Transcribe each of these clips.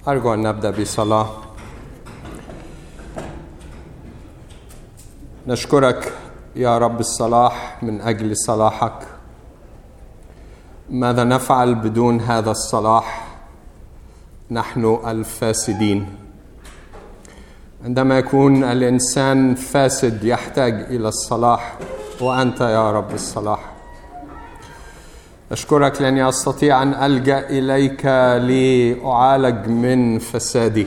أرجو أن نبدأ بصلاة. نشكرك يا رب الصلاح من أجل صلاحك. ماذا نفعل بدون هذا الصلاح؟ نحن الفاسدين. عندما يكون الإنسان فاسد يحتاج إلى الصلاح، وأنت يا رب الصلاح. أشكرك لأني أستطيع أن ألجأ إليك لأعالج من فسادي.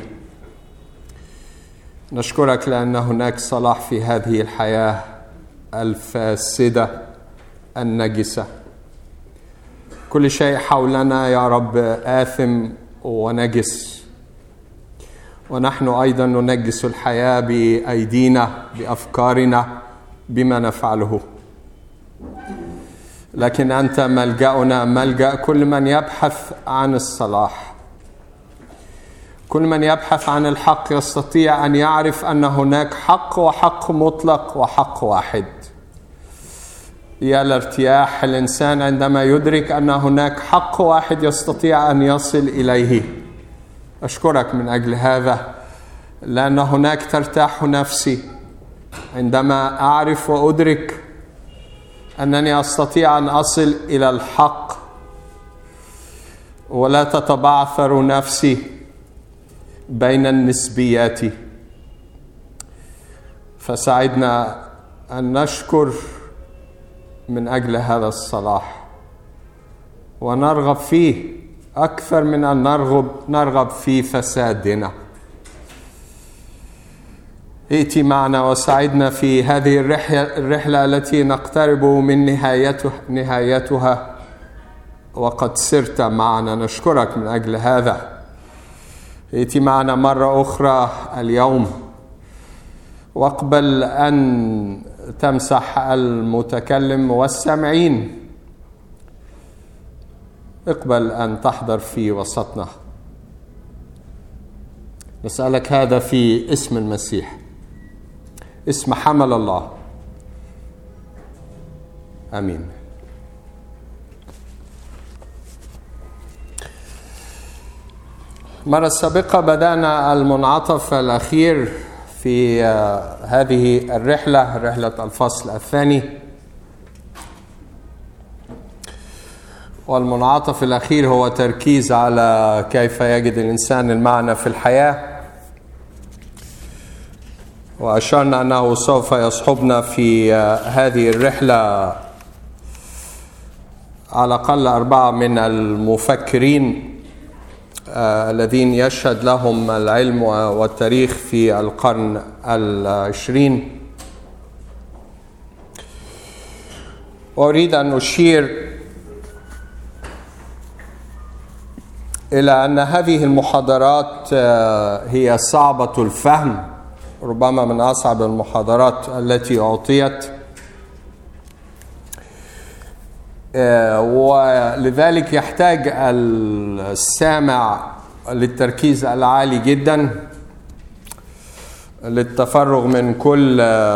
نشكرك لأن هناك صلاح في هذه الحياة الفاسدة النجسة. كل شيء حولنا يا رب آثم ونجس، ونحن أيضا ننجس الحياة بأيدينا، بأفكارنا، بما نفعله. لكن أنت ملجأنا، ملجأ كل من يبحث عن الصلاح. كل من يبحث عن الحق يستطيع أن يعرف أن هناك حق، وحق مطلق، وحق واحد. يا الارتياح الإنسان عندما يدرك أن هناك حق واحد يستطيع أن يصل إليه. أشكرك من أجل هذا، لأن هناك ترتاح نفسي عندما أعرف وأدرك أنني أستطيع أن أصل إلى الحق، ولا تتبعثر نفسي بين النسبيات. فساعدنا أن نشكر من أجل هذا الصلاح، ونرغب فيه أكثر من أن نرغب في فسادنا. ائتي معنا وساعدنا في هذه الرحلة التي نقترب من نهايتها، وقد سرت معنا. نشكرك من أجل هذا. ائتي معنا مرة أخرى اليوم، واقبل أن تمسح المتكلم والسامعين. اقبل أن تحضر في وسطنا. نسألك هذا في اسم المسيح، اسم حمل الله، آمين. مرة سابقة بدأنا المنعطف الأخير في هذه رحلة الفصل الثاني، والمنعطف الأخير هو تركيز على كيف يجد الإنسان المعنى في الحياة. وأشرنا أنه سوف يصحبنا في هذه الرحلة على الأقل 4 من المفكرين الذين يشهد لهم العلم والتاريخ في القرن 20. وأريد أن أشير إلى أن هذه المحاضرات هي صعبة الفهم، ربما من أصعب المحاضرات التي أعطيت، ولذلك يحتاج السامع للتركيز العالي جدا، للتفرغ من كل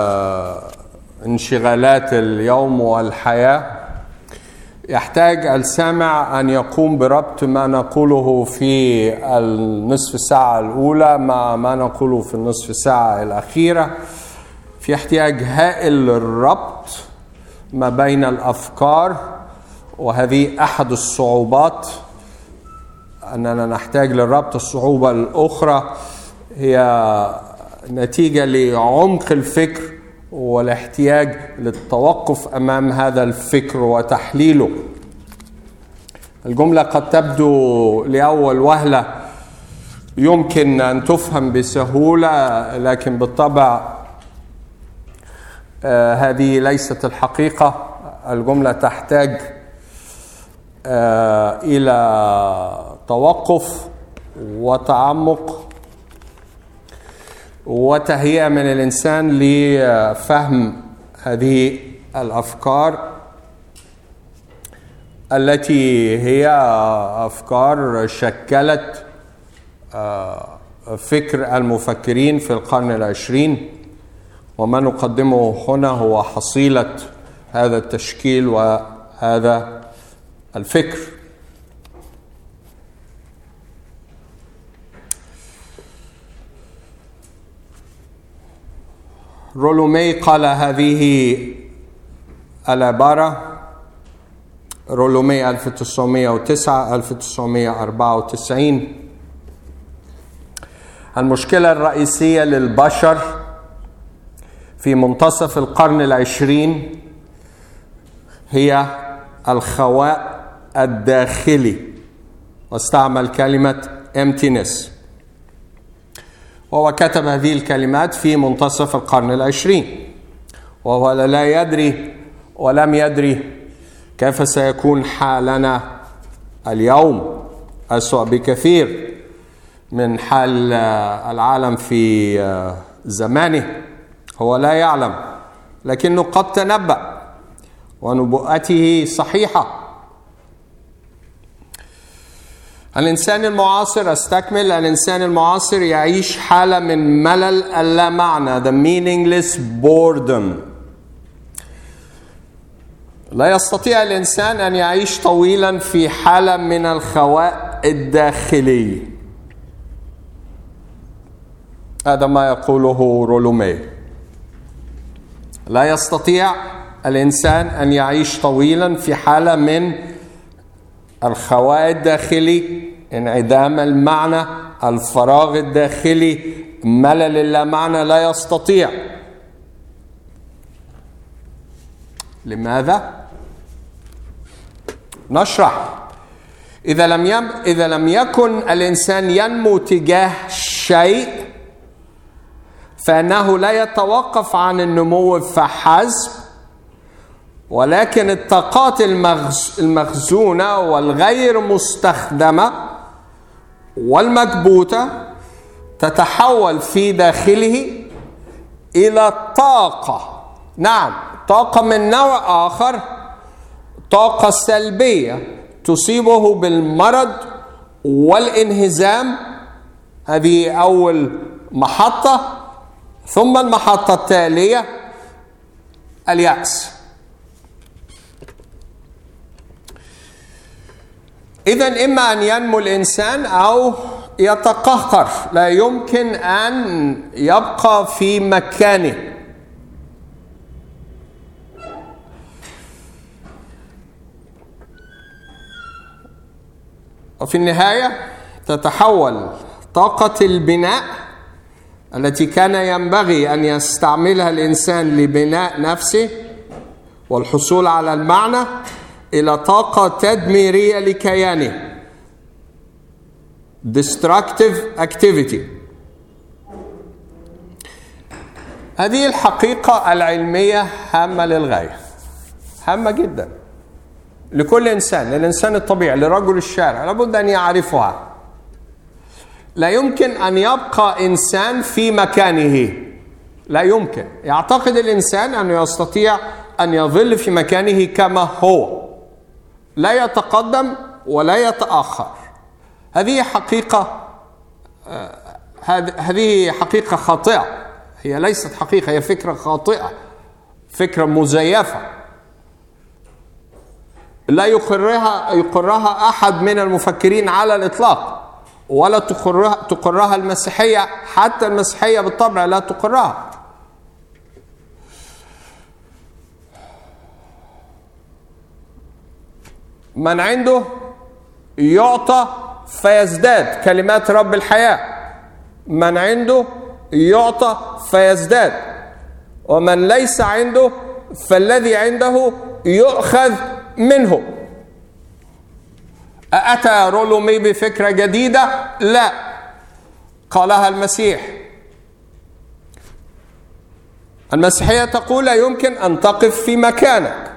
انشغالات اليوم والحياة. يحتاج السامع أن يقوم بربط ما نقوله في النصف ساعة الأولى مع ما نقوله في النصف ساعة الأخيرة. في احتياج هائل للربط ما بين الأفكار، وهذه أحد الصعوبات، أننا نحتاج للربط. الصعوبة الأخرى هي نتيجة لعمق الفكر والاحتياج للتوقف أمام هذا الفكر وتحليله. الجملة قد تبدو لأول وهلة يمكن أن تفهم بسهولة، لكن بالطبع هذه ليست الحقيقة. الجملة تحتاج إلى توقف وتعمق وتهيئة من الإنسان لفهم هذه الأفكار التي هي أفكار شكلت فكر المفكرين في القرن 20. وما نقدمه هنا هو حصيلة هذا التشكيل وهذا الفكر. رولومي قال هذه العبارة، رولومي 1909 1994: المشكلة الرئيسية للبشر في منتصف القرن العشرين هي الخواء الداخلي، واستعمل كلمة emptiness. وهو كتب هذه الكلمات في منتصف القرن العشرين، وهو لا يدري ولم يدري كيف سيكون حالنا اليوم، أسوأ بكثير من حال العالم في زمانه. هو لا يعلم، لكنه قد تنبأ ونبوءته صحيحة. الإنسان المعاصر، أستكمل، الإنسان المعاصر يعيش حالة من ملل اللا معنى، the meaningless boredom. لا يستطيع الإنسان أن يعيش طويلا في حالة من الخواء الداخلي. هذا ما يقوله رولومي. لا يستطيع الإنسان أن يعيش طويلا في حالة من الخواء الداخلي، انعدام المعنى، الفراغ الداخلي، ملل اللا معنى. لا يستطيع. لماذا؟ نشرح. إذا لم يكن الإنسان ينمو تجاه شيء، فإنه لا يتوقف عن النمو فحسب، ولكن الطاقات المخزونة والغير مستخدمة والمكبوتة تتحول في داخله إلى طاقة. نعم، طاقة من نوع آخر، طاقة سلبية تصيبه بالمرض والانهزام. هذه أول محطة. ثم المحطة التالية اليأس. إذن إما أن ينمو الإنسان أو يتقهقر، لا يمكن أن يبقى في مكانه. وفي النهاية تتحول طاقة البناء التي كان ينبغي أن يستعملها الإنسان لبناء نفسه والحصول على المعنى إلى طاقة تدميرية لكيانه، destructive activity. هذه الحقيقة العلمية هامة للغاية، هامة جدا لكل إنسان، للإنسان الطبيعي، لرجل الشارع، لابد أن يعرفها. لا يمكن أن يبقى إنسان في مكانه، لا يمكن. يعتقد الإنسان أنه يستطيع أن يظل في مكانه كما هو، لا يتقدم ولا يتأخر. هذه حقيقة خاطئة. هي ليست حقيقة، هي فكرة خاطئة، فكرة مزيفة لا يقرها أحد من المفكرين على الإطلاق، ولا تقرها المسيحية. حتى المسيحية بالطبع لا تقرها. من عنده يعطى فيزداد، كلمات رب الحياة. من عنده يعطى فيزداد، ومن ليس عنده فالذي عنده يؤخذ منه. أتى رولومي بفكرة جديدة؟ لا، قالها المسيح. المسيحية تقول لا يمكن أن تقف في مكانك.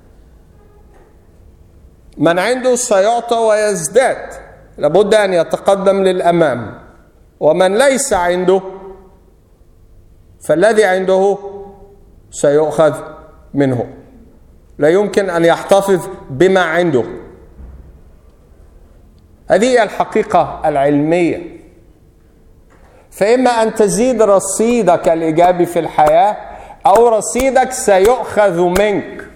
من عنده سيعطى ويزداد، لابد أن يتقدم للأمام. ومن ليس عنده فالذي عنده سيؤخذ منه. لا يمكن أن يحتفظ بما عنده. هذه هي الحقيقة العلمية. فإما أن تزيد رصيدك الإيجابي في الحياة، أو رصيدك سيؤخذ منك.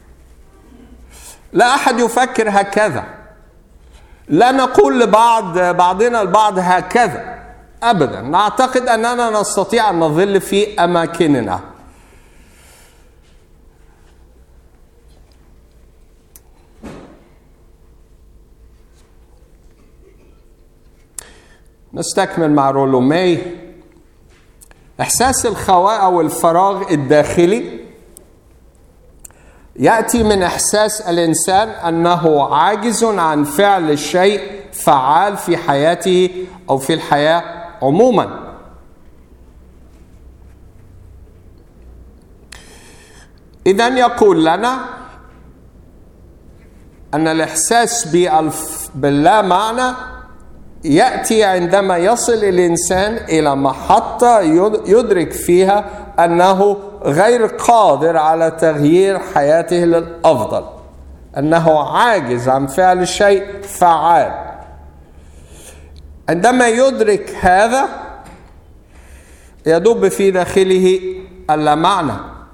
لا أحد يفكر هكذا. لا نقول بعضنا البعض هكذا أبدا. نعتقد أننا نستطيع أن نظل في أماكننا نستكمل مع رولومي. إحساس الخواء أو الفراغ الداخلي يأتي من إحساس الإنسان أنه عاجز عن فعل شيء فعال في حياته أو في الحياة عموما. إذن يقول لنا أن الإحساس باللا معنى يأتي عندما يصل الإنسان إلى محطة يدرك فيها أنه غير قادر على تغيير حياته للأفضل، أنه عاجز عن فعل شيء فعال. عندما يدرك هذا يدب في داخله اللامعنى،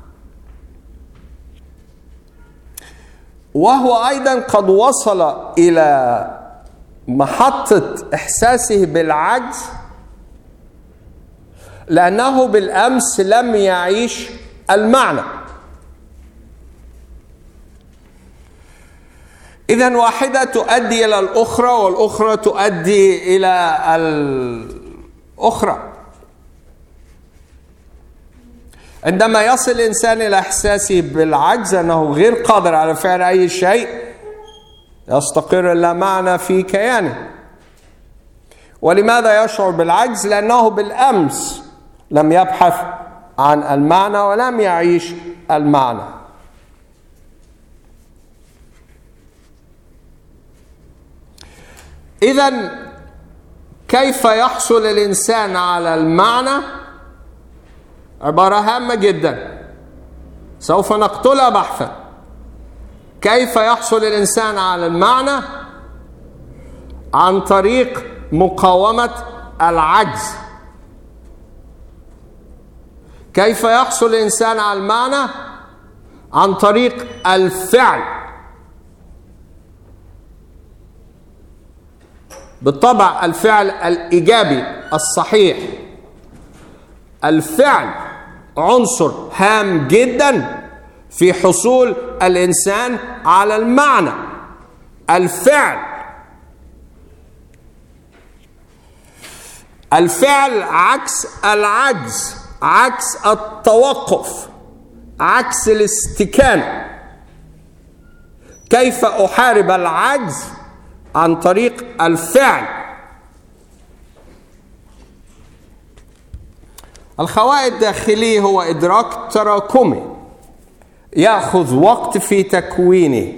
وهو أيضا قد وصل إلى محطة إحساسه بالعجز لأنه بالأمس لم يعيش المعنى. إذن واحدة تؤدي إلى الأخرى والأخرى تؤدي إلى الأخرى. عندما يصل الإنسان إلى إحساسه بالعجز أنه غير قادر على فعل أي شيء يستقر اللامعنى في كيانه. ولماذا يشعر بالعجز؟ لأنه بالأمس لم يبحث عن المعنى ولم يعيش المعنى. إذن كيف يحصل الإنسان على المعنى؟ عبارة هامة جدا سوف نقتلها بحثا. كيف يحصل الإنسان على المعنى؟ عن طريق مقاومة العجز. كيف يحصل الإنسان على المعنى؟ عن طريق الفعل. بالطبع الفعل الإيجابي الصحيح. الفعل عنصر هام جدا في حصول الإنسان على المعنى. الفعل عكس العجز، عكس التوقف، عكس الاستكانة. كيف أحارب العجز؟ عن طريق الفعل. الخواء الداخلي هو إدراك تراكمي يأخذ وقت في تكوينه،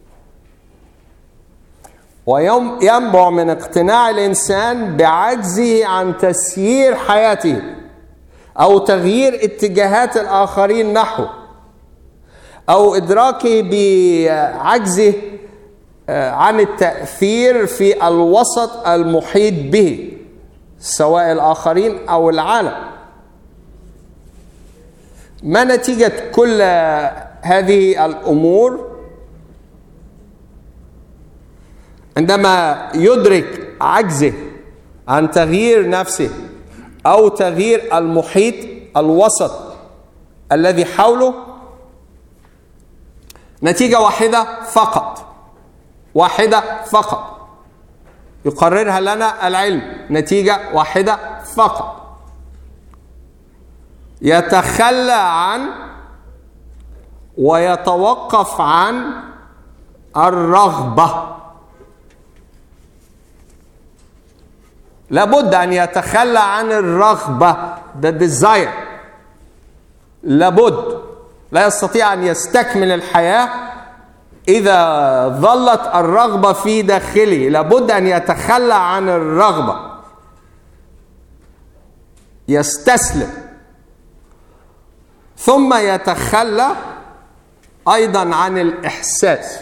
وينبع من اقتناع الإنسان بعجزه عن تسيير حياته أو تغيير اتجاهات الآخرين نحوه، أو إدراكه بعجزه عن التأثير في الوسط المحيط به سواء الآخرين أو العالم. ما نتيجة كل هذه الأمور؟ عندما يدرك عجزه عن تغيير نفسه أو تغيير المحيط الوسط الذي حوله، نتيجة واحدة فقط يقررها لنا العلم، نتيجة واحدة فقط: يتخلى عن ويتوقف عن الرغبة. لابد أن يتخلى عن الرغبة، the desire. لابد، لا يستطيع أن يستكمل الحياة إذا ظلت الرغبة في داخله. لابد أن يتخلى عن الرغبة، يستسلم، ثم يتخلى أيضا عن الإحساس.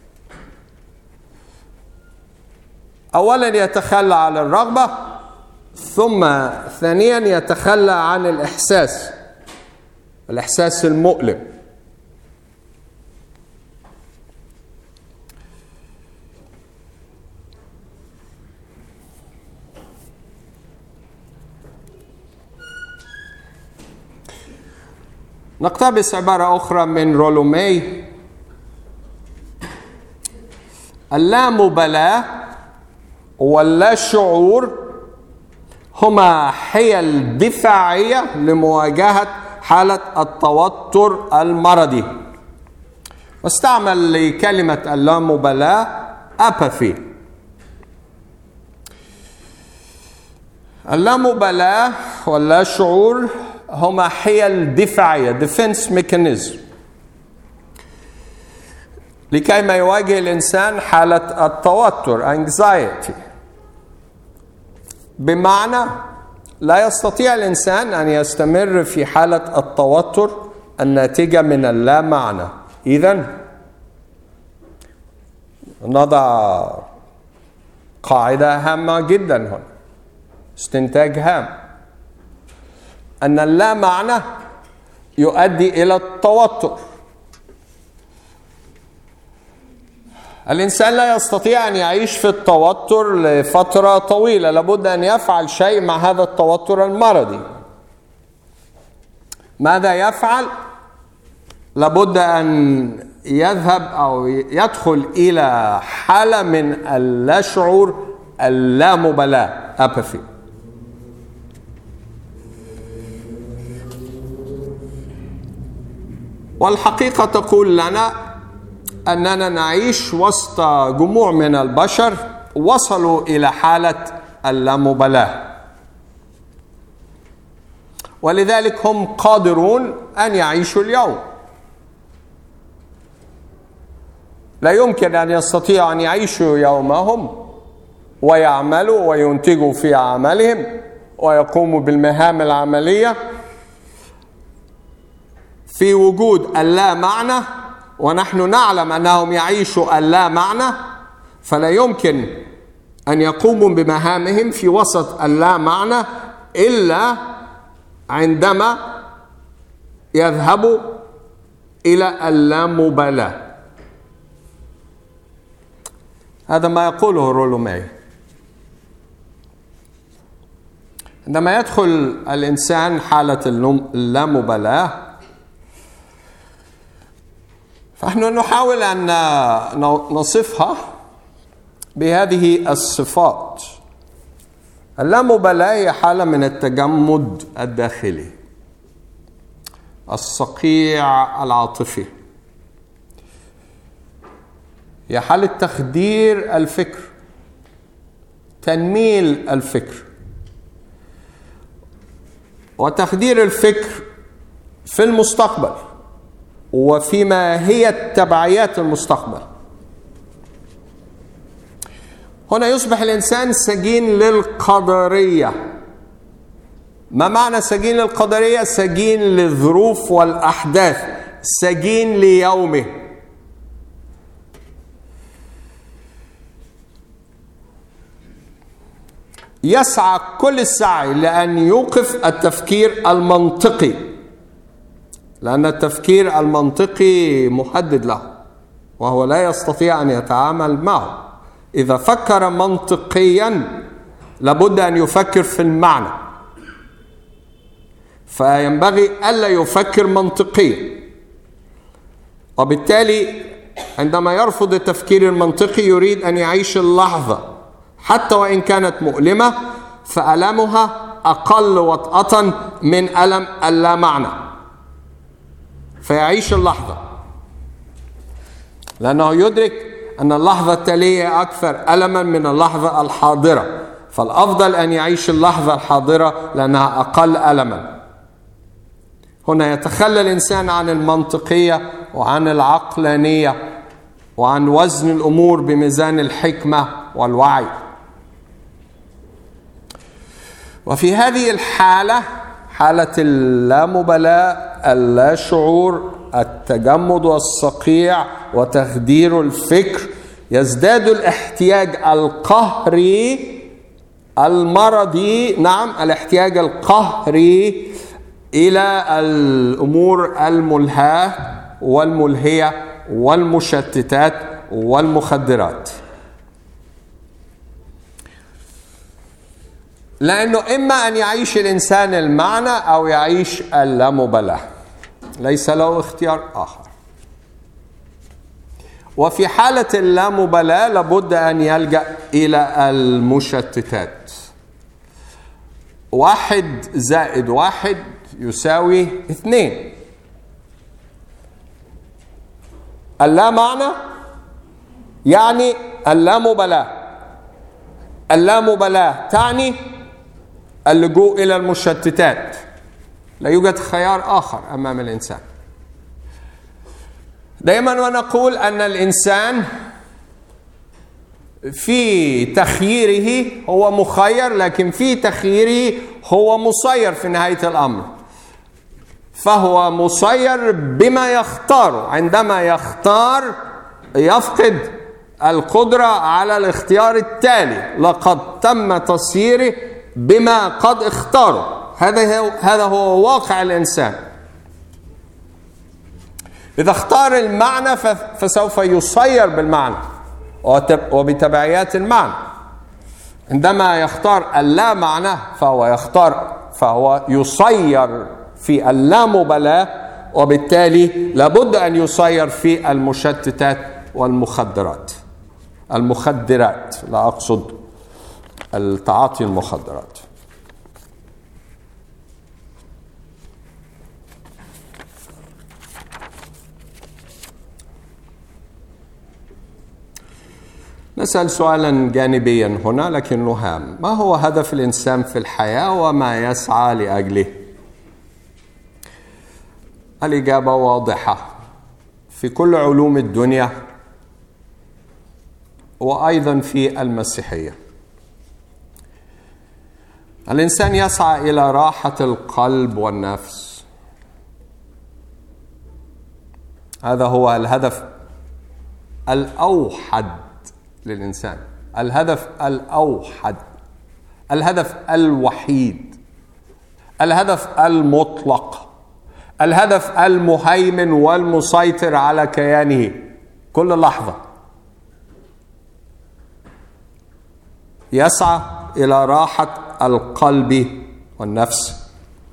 أولا يتخلى عن الرغبة، ثم ثانيا يتخلى عن الإحساس المؤلم. نقتبس عبارة أخرى من رولومي: اللامبالاة واللا شعور هما حيل دفاعية لمواجهة حالة التوتر المرضي. واستعمل لكلمة اللامبالاة apathy. اللامبالاة ولا شعور هما حيل دفاعية defense mechanism لكي ما يواجه الإنسان حالة التوتر anxiety. بمعنى لا يستطيع الإنسان أن يستمر في حالة التوتر الناتجة من اللا معنى. إذن نضع قاعدة هامة جدا هنا، استنتاج هام، أن اللا معنى يؤدي إلى التوتر. الإنسان لا يستطيع أن يعيش في التوتر لفترة طويلة، لابد أن يفعل شيء مع هذا التوتر المرضي. ماذا يفعل؟ لابد أن يذهب أو يدخل إلى حالة من اللاشعور اللامبالاة apathy. والحقيقة تقول لنا أننا نعيش وسط جموع من البشر وصلوا إلى حالة اللامبالاة، ولذلك هم قادرون أن يعيشوا اليوم. لا يمكن أن يستطيعوا أن يعيشوا يومهم ويعملوا وينتجوا في عملهم ويقوموا بالمهام العملية في وجود اللا معنى، ونحن نعلم أنهم يعيشوا اللا معنى، فلا يمكن أن يقوموا بمهامهم في وسط اللا معنى إلا عندما يذهبوا إلى اللامبالاة. هذا ما يقوله رولو ماي. عندما يدخل الإنسان حالة اللامبالاة، فنحن نحاول أن نصفها بهذه الصفات. اللامبالاة هي حالة من التجمد الداخلي، الصقيع العاطفي، هي حالة تخدير الفكر، تنميل الفكر. وتخدير الفكر في المستقبل وفي ماهية تبعيات المستقبل. هنا يصبح الإنسان سجين للقدرية. ما معنى سجين للقدرية؟ سجين للظروف والأحداث، سجين ليومه. يسعى كل السعي لأن يوقف التفكير المنطقي، لأن التفكير المنطقي محدد له وهو لا يستطيع أن يتعامل معه. إذا فكر منطقيا لابد أن يفكر في المعنى، فينبغي ألا يفكر منطقيا. وبالتالي عندما يرفض التفكير المنطقي يريد أن يعيش اللحظة حتى وإن كانت مؤلمة، فألمها أقل وطأة من ألم اللا معنى، فيعيش اللحظة لأنه يدرك أن اللحظة التالية أكثر ألما من اللحظة الحاضرة، فالأفضل أن يعيش اللحظة الحاضرة لأنها أقل ألما. هنا يتخلى الإنسان عن المنطقية وعن العقلانية وعن وزن الأمور بميزان الحكمة والوعي. وفي هذه الحالة، حالة اللامبالاة، اللاشعور، التجمد والصقيع وتخدير الفكر، يزداد الاحتياج القهري المرضي، نعم الاحتياج القهري إلى الأمور الملهاة والملهية والمشتتات والمخدرات. لأنه إما أن يعيش الإنسان المعنى أو يعيش اللامبالاة، ليس له اختيار آخر. وفي حالة اللامبالاة لابد أن يلجأ إلى المشتتات. 1 زائد 1 يساوي 2. اللا معنى يعني اللامبالاة. اللامبالاة تعني اللجوء إلى المشتتات. لا يوجد خيار آخر أمام الإنسان. دائما ونقول أن الإنسان في تخييره هو مخير، لكن في تخييره هو مسير في نهاية الأمر. فهو مسير بما يختار. عندما يختار يفقد القدرة على الاختيار التالي. لقد تم تسييره بما قد اختاره. هذا هو واقع الإنسان. إذا اختار المعنى فسوف يسير بالمعنى وبتبعيات المعنى. عندما يختار اللا معنى فهو يسير في اللامبالاة، وبالتالي لابد أن يسير في المشتتات والمخدرات. المخدرات، لا أقصد التعاطي المخدرات. نسأل سؤالا جانبيا هنا لكنه هام. ما هو هدف الإنسان في الحياة وما يسعى لأجله؟ الإجابة واضحة في كل علوم الدنيا وأيضا في المسيحية. الإنسان يسعى إلى راحة القلب والنفس. هذا هو الهدف الأوحد للإنسان. الهدف الأوحد، الهدف الوحيد، الهدف المطلق، الهدف المهيمن والمسيطر على كيانه كل لحظة. يسعى إلى راحة القلب والنفس.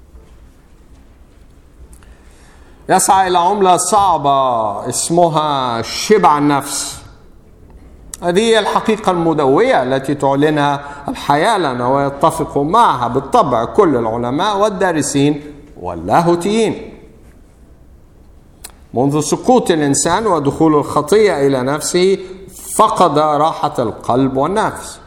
يسعى إلى عملة صعبة اسمها شبع النفس. هذه هي الحقيقة المدوية التي تعلنها الحياة لنا ويتفق معها بالطبع كل العلماء والدارسين واللاهوتيين. منذ سقوط الإنسان ودخول الخطية إلى نفسه فقد راحة القلب والنفس.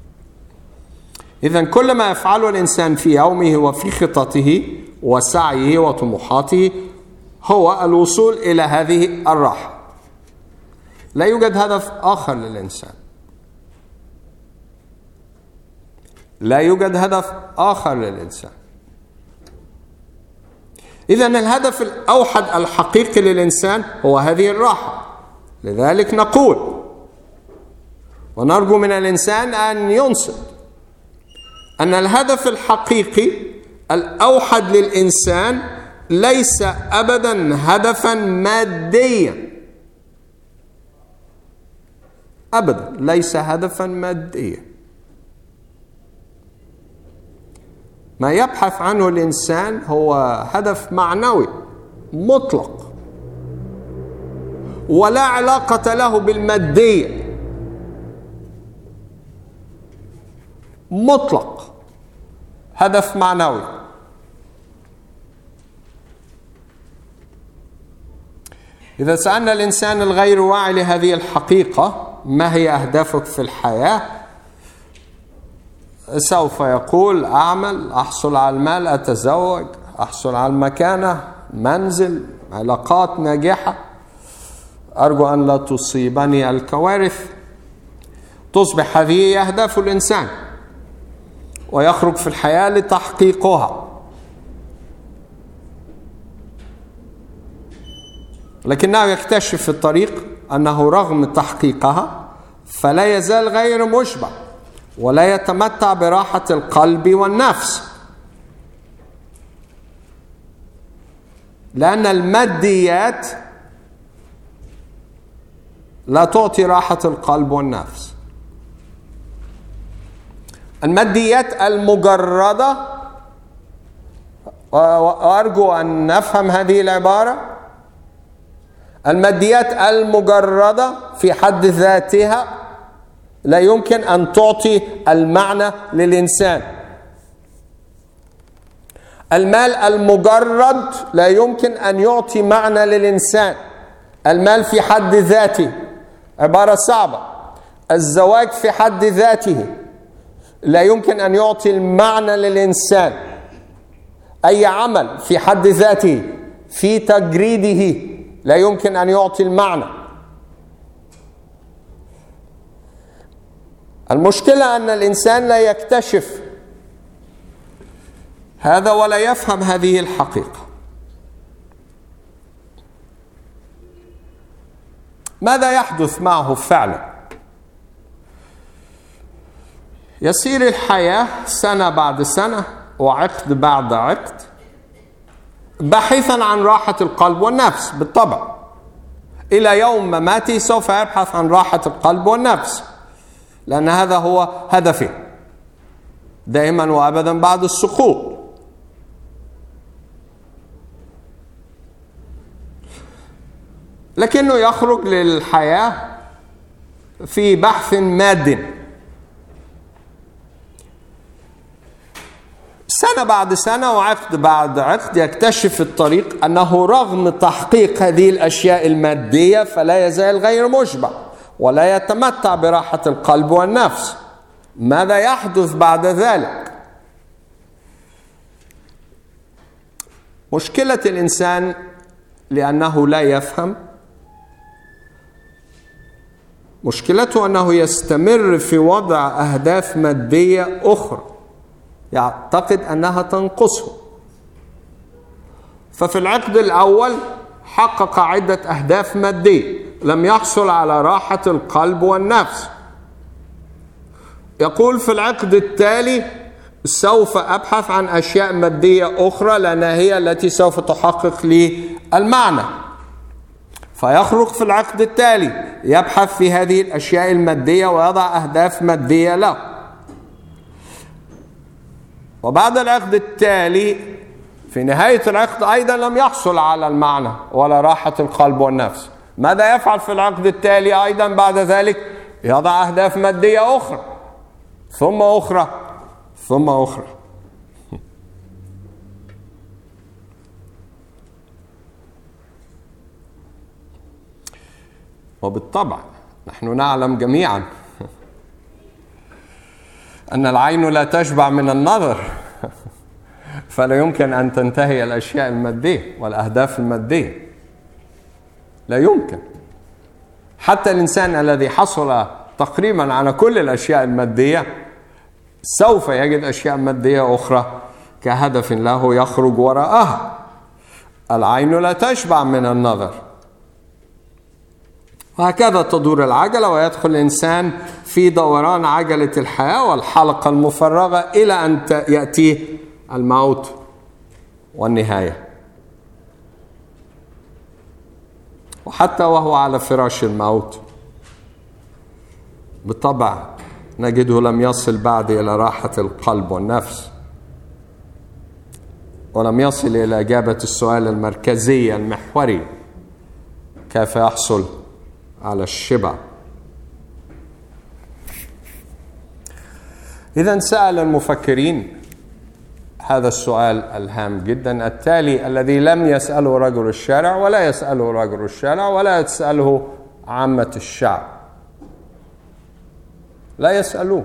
إذن كل ما يفعله الإنسان في يومه وفي خططه وسعيه وطموحاته هو الوصول إلى هذه الراحة. لا يوجد هدف آخر للإنسان. لا يوجد هدف آخر للإنسان. إذن الهدف الأوحد الحقيقي للإنسان هو هذه الراحة. لذلك نقول ونرجو من الإنسان أن ينصت أن الهدف الحقيقي الأوحد للإنسان ليس أبدا هدفا ماديا. أبدا ليس هدفا ماديا. ما يبحث عنه الإنسان هو هدف معنوي مطلق ولا علاقة له بالمادية. مطلق، هدف معنوي. إذا سألنا الإنسان الغير واعي لهذه الحقيقة ما هي أهدافك في الحياة؟ سوف يقول أعمل، أحصل على المال، أتزوج، أحصل على المكانة، منزل، علاقات ناجحة، أرجو أن لا تصيبني الكوارث. تصبح هذه أهداف الإنسان ويخرج في الحياة لتحقيقها. لكنه يكتشف في الطريق أنه رغم تحقيقها فلا يزال غير مشبع ولا يتمتع براحة القلب والنفس، لأن الماديات لا تعطي راحة القلب والنفس. الماديات المجردة، وأرجو أن نفهم هذه العبارة، الماديات المجردة في حد ذاتها لا يمكن أن تعطي المعنى للإنسان. المال المجرد لا يمكن أن يعطي معنى للإنسان. المال في حد ذاته عبارة صعبة. الزواج في حد ذاته لا يمكن أن يعطي المعنى للإنسان. أي عمل في حد ذاته في تجريده لا يمكن أن يعطي المعنى. المشكلة أن الإنسان لا يكتشف هذا ولا يفهم هذه الحقيقة. ماذا يحدث معه فعلا؟ يسير الحياة سنة بعد سنة وعقد بعد عقد باحثا عن راحة القلب والنفس بالطبع. إلى يوم مماته سوف يبحث عن راحة القلب والنفس، لأن هذا هو هدفه دائما وأبدا بعد السقوط. لكنه يخرج للحياة في بحث ماد. سنة بعد سنة وعقد بعد عقد يكتشف في الطريق أنه رغم تحقيق هذه الأشياء المادية فلا يزال غير مشبع ولا يتمتع براحة القلب والنفس. ماذا يحدث بعد ذلك؟ مشكلة الإنسان لأنه لا يفهم، مشكلته أنه يستمر في وضع أهداف مادية أخرى يعتقد أنها تنقصه. ففي العقد الأول حقق عدة أهداف مادية، لم يحصل على راحة القلب والنفس. يقول في العقد التالي سوف أبحث عن أشياء مادية أخرى لأنها هي التي سوف تحقق لي المعنى. فيخرج في العقد التالي يبحث في هذه الأشياء المادية ويضع أهداف مادية له. وبعد العقد التالي في نهاية العقد أيضا لم يحصل على المعنى ولا راحة القلب والنفس. ماذا يفعل في العقد التالي أيضا بعد ذلك؟ يضع أهداف مادية أخرى ثم أخرى ثم أخرى. وبالطبع نحن نعلم جميعا أن العين لا تشبع من النظر، فلا يمكن أن تنتهي الأشياء المادية والأهداف المادية، لا يمكن. حتى الإنسان الذي حصل تقريبا على كل الأشياء المادية سوف يجد أشياء مادية أخرى كهدف له يخرج وراءها. العين لا تشبع من النظر. وهكذا تدور العجلة ويدخل الإنسان في دوران عجلة الحياة والحلقة المفرغة إلى أن يأتيه الموت والنهاية. وحتى وهو على فراش الموت بالطبع نجده لم يصل بعد إلى راحة القلب والنفس، ولم يصل إلى إجابة السؤال المركزي المحوري: كيف يحصل على الشبع؟ إذن سأل المفكرين هذا السؤال الهام جدا التالي الذي لم يسأله رجل الشارع ولا يسأله رجل الشارع ولا يسأله عامة الشعب، لا يسألوه.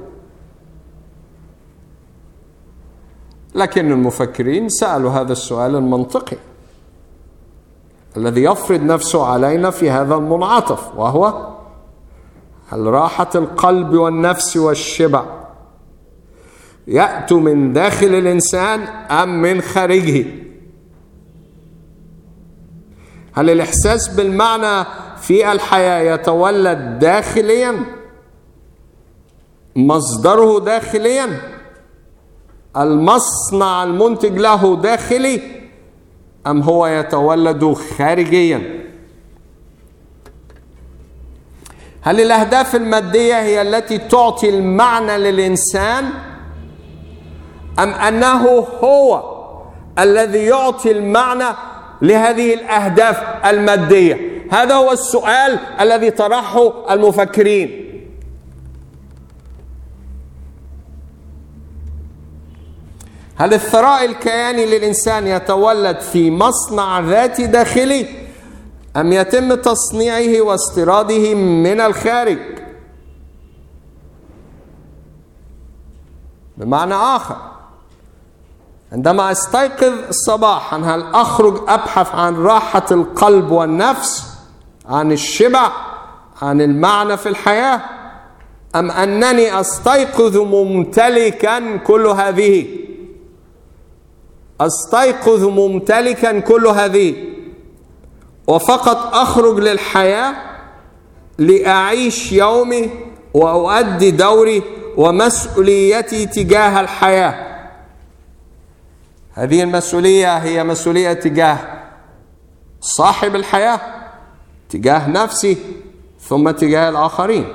لكن المفكرين سألوا هذا السؤال المنطقي الذي يفرض نفسه علينا في هذا المنعطف، وهو: هل راحة القلب والنفس والشبع يأتوا من داخل الإنسان أم من خارجه؟ هل الإحساس بالمعنى في الحياة يتولد داخليا، مصدره داخليا، المصنع المنتج له داخلي، أم هو يتولد خارجيا؟ هل الأهداف المادية هي التي تعطي المعنى للإنسان، أم أنه هو الذي يعطي المعنى لهذه الأهداف المادية؟ هذا هو السؤال الذي طرحه المفكرين. هل الثراء الكياني للإنسان يتولد في مصنع ذاتي داخلي أم يتم تصنيعه واستيراده من الخارج؟ بمعنى آخر، عندما أستيقظ صباحا هل أخرج أبحث عن راحة القلب والنفس، عن الشبع، عن المعنى في الحياة، أم أنني أستيقظ ممتلكا كل هذه؟ أستيقظ ممتلكا كل هذه وفقط أخرج للحياة لأعيش يومي وأؤدي دوري ومسؤوليتي تجاه الحياة. هذه المسؤولية هي مسؤولية تجاه صاحب الحياة، تجاه نفسي، ثم تجاه الآخرين.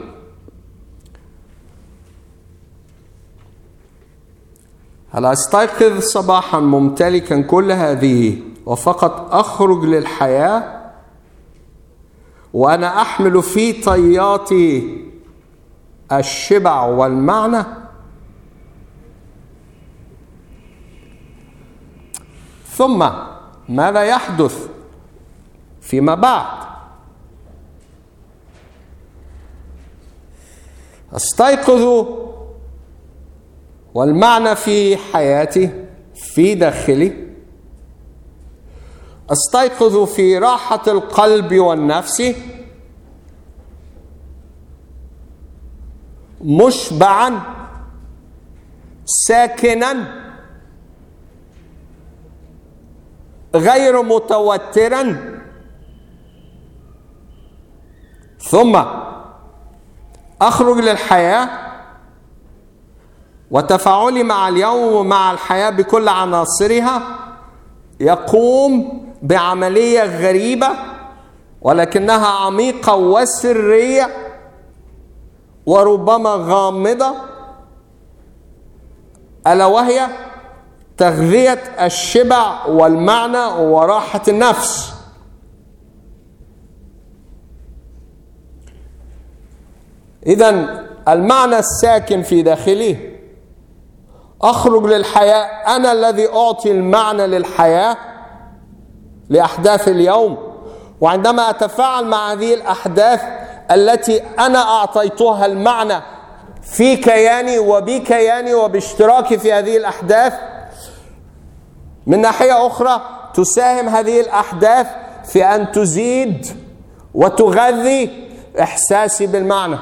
هل أستيقظ صباحا ممتلكا كل هذه وفقط أخرج للحياة وأنا أحمل في طياتي الشبع والمعنى؟ ثم ماذا يحدث فيما بعد؟ أستيقظ والمعنى في حياتي في داخلي، أستيقظ في راحة القلب والنفس، مشبعا ساكنا غير متوترا، ثم أخرج للحياة وتفاعلي مع اليوم ومع الحياة بكل عناصرها يقوم بعملية غريبة ولكنها عميقة وسرية وربما غامضة، ألا وهي تغذية الشبع والمعنى وراحة النفس. إذن المعنى الساكن في داخلي، أخرج للحياة، أنا الذي أعطي المعنى للحياة لأحداث اليوم، وعندما أتفاعل مع هذه الأحداث التي أنا أعطيتها المعنى في كياني وبكياني وباشتراكي في هذه الأحداث، من ناحية أخرى تساهم هذه الأحداث في أن تزيد وتغذي إحساسي بالمعنى.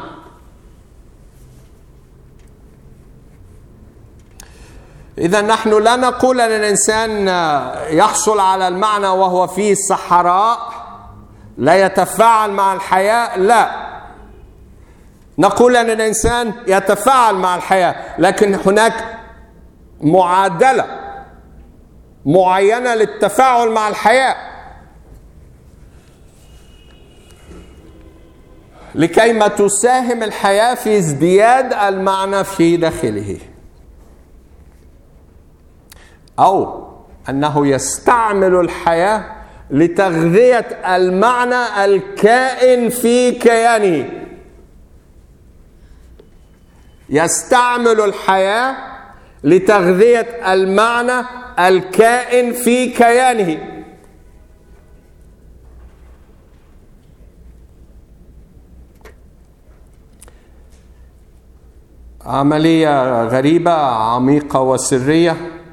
إذا نحن لا نقول أن الإنسان يحصل على المعنى وهو في صحراء لا يتفاعل مع الحياة، لا، نقول أن الإنسان يتفاعل مع الحياة، لكن هناك معادلة معينة للتفاعل مع الحياة لكيما تساهم الحياة في ازدياد المعنى في داخله، أو أنه يستعمل الحياة لتغذية المعنى الكائن في كيانه. يستعمل الحياة لتغذية المعنى الكائن في كيانه. عملية غريبة عميقة وسرية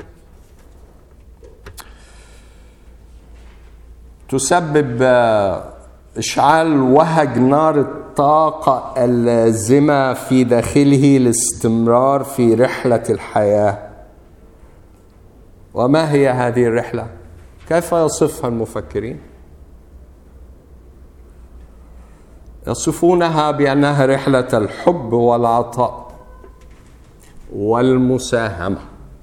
تسبب إشعال وهج نار الطاقة اللازمة في داخله للاستمرار في رحلة الحياة. وما هي هذه الرحلة؟ كيف يصفها المفكرين؟ يصفونها بأنها رحلة الحب والعطاء والمساهمة.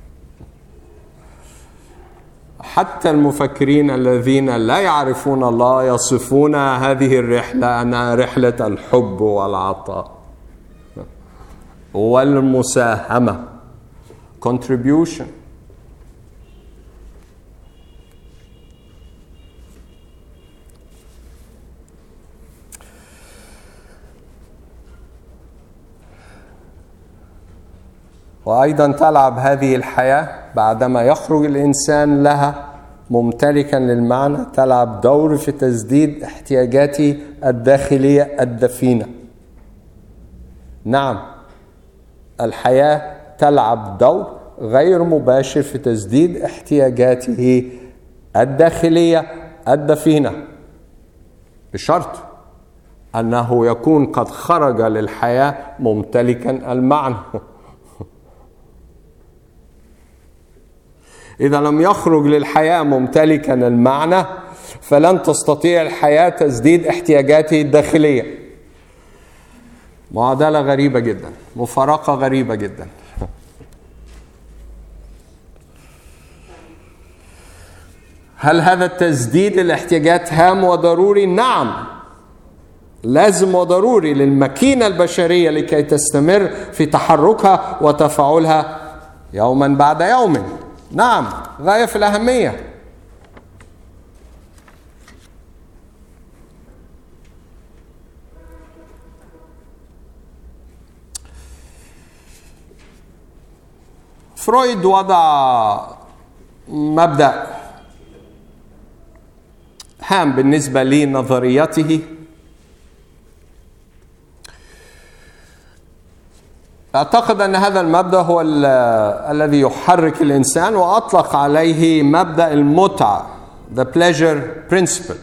حتى المفكرين الذين لا يعرفون الله يصفون هذه الرحلة أنها رحلة الحب والعطاء والمساهمة، contribution. وأيضا تلعب هذه الحياة بعدما يخرج الإنسان لها ممتلكا للمعنى تلعب دور في تسديد احتياجاته الداخلية الدفينة. نعم، الحياة تلعب دور غير مباشر في تسديد احتياجاته الداخلية الدفينة، بشرط أنه يكون قد خرج للحياة ممتلكا المعنى. إذا لم يخرج للحياة ممتلكا المعنى فلن تستطيع الحياة تسديد احتياجاته الداخلية. معادلة غريبة جدا، مفارقة غريبة جدا. هل هذا التسديد الاحتياجات هام وضروري؟ نعم، لازم وضروري للماكينة البشرية لكي تستمر في تحركها وتفاعلها يوما بعد يوم. نعم، غاية في الأهمية. فرويد وضع مبدأ هام بالنسبة لنظريته. أعتقد أن هذا المبدأ هو الذي يحرك الإنسان، وأطلق عليه مبدأ المتعة، the pleasure principle.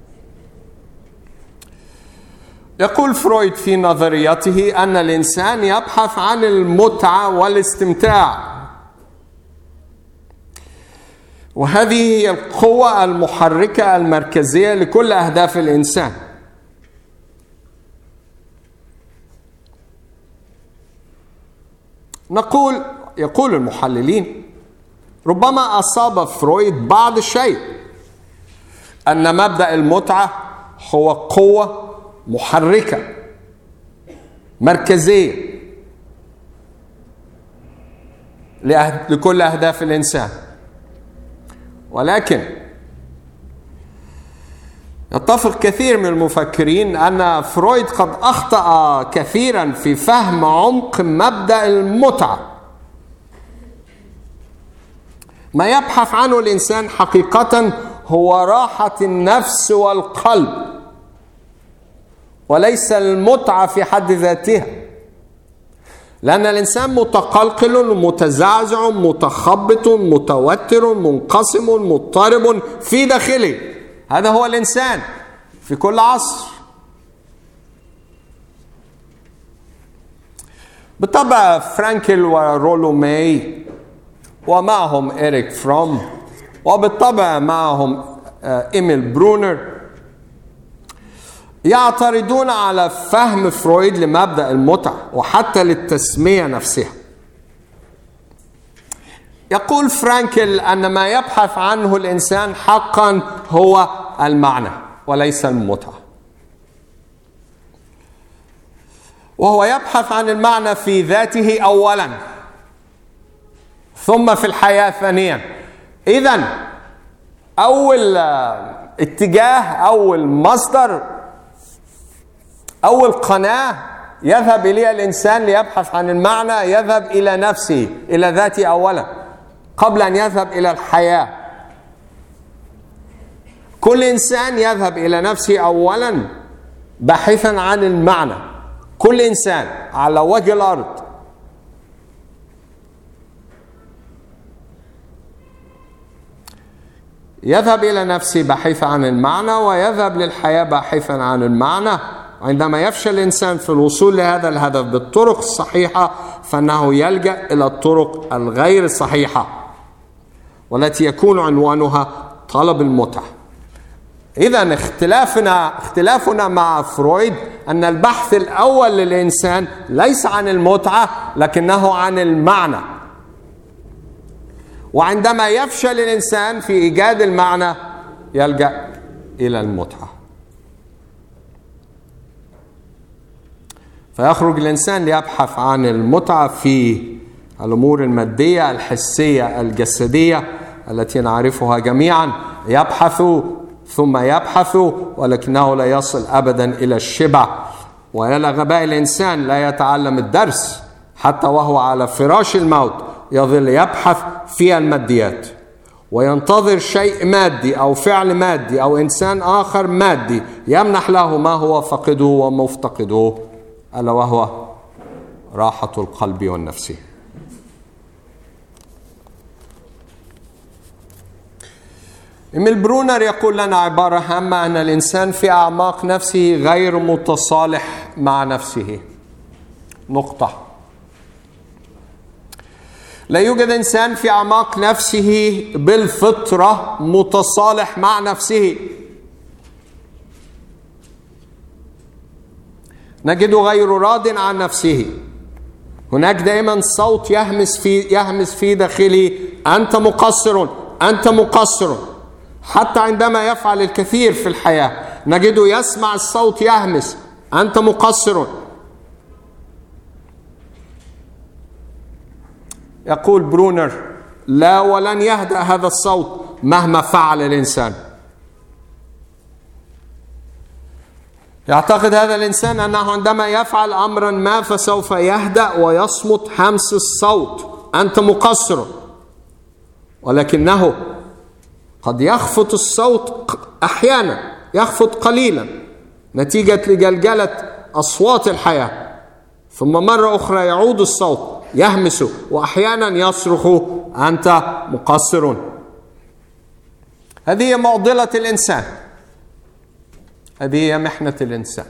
يقول فرويد في نظريته أن الإنسان يبحث عن المتعة والاستمتاع، وهذه هي القوة المحركة المركزية لكل أهداف الإنسان. يقول المحللين ربما أصاب فرويد بعض الشيء، أن مبدأ المتعة هو قوة محركة مركزية لكل أهداف الإنسان، ولكن يتفق كثير من المفكرين أن فرويد قد أخطأ كثيرا في فهم عمق مبدأ المتعة. ما يبحث عنه الإنسان حقيقة هو راحة النفس والقلب، وليس المتعة في حد ذاتها، لأن الإنسان متقلقل متزعزع متخبط متوتر منقسم مضطرب في داخله. هذا هو الإنسان في كل عصر. بالطبع فرانكل ورولو ماي ومعهم إريك فروم، وبالطبع معهم إيميل برونر، يعترضون على فهم فرويد لمبدأ المتعة وحتى للتسمية نفسها. يقول فرانكل أن ما يبحث عنه الإنسان حقا هو المعنى وليس المتعة، وهو يبحث عن المعنى في ذاته أولا ثم في الحياة ثانيا. إذن أول اتجاه، أول مصدر، أول قناة يذهب إليها الإنسان ليبحث عن المعنى يذهب إلى نفسه، إلى ذاته أولا قبل أن يذهب إلى الحياة. كل إنسان يذهب إلى نفسه أولا باحثا عن المعنى، كل إنسان على وجه الأرض. يذهب إلى نفسه باحثا عن المعنى ويذهب للحياة باحثا عن المعنى. عندما يفشل الإنسان في الوصول لهذا الهدف بالطرق الصحيحة فإنه يلجأ إلى الطرق الغير الصحيحة والتي يكون عنوانها طلب المتعة. إذن اختلافنا مع فرويد أن البحث الأول للإنسان ليس عن المتعة لكنه عن المعنى، وعندما يفشل الإنسان في إيجاد المعنى يلجأ إلى المتعة. فيخرج الإنسان ليبحث عن المتعة في الأمور المادية الحسية الجسدية التي نعرفها جميعا. يبحث ثم يبحث ولكنه لا يصل أبدا إلى الشبع. وإلى غباء الإنسان لا يتعلم الدرس حتى وهو على فراش الموت يظل يبحث في الماديات وينتظر شيء مادي أو فعل مادي أو إنسان آخر مادي يمنح له ما هو فقده ومفتقده، ألا وهو راحة القلب والنفس. إيميل برونر يقول لنا عبارة هامة، أن الإنسان في أعماق نفسه غير متصالح مع نفسه. نقطة. لا يوجد إنسان في أعماق نفسه بالفطرة متصالح مع نفسه. نجد غير راض عن نفسه. هناك دائما صوت يهمس في داخلي: أنت مقصر، أنت مقصر. حتى عندما يفعل الكثير في الحياة نجده يسمع الصوت يهمس: أنت مقصر. يقول برونر: لا ولن يهدأ هذا الصوت مهما فعل الإنسان. يعتقد هذا الإنسان أنه عندما يفعل أمرا ما فسوف يهدأ ويصمت همس الصوت: أنت مقصر. ولكنه قد يخفت الصوت أحيانا، يخفت قليلا نتيجة لجلجلة أصوات الحياة، ثم مرة أخرى يعود الصوت يهمس وأحيانا يصرخ: أنت مقصر. هذه معضلة الإنسان، هذه هي محنة الإنسان.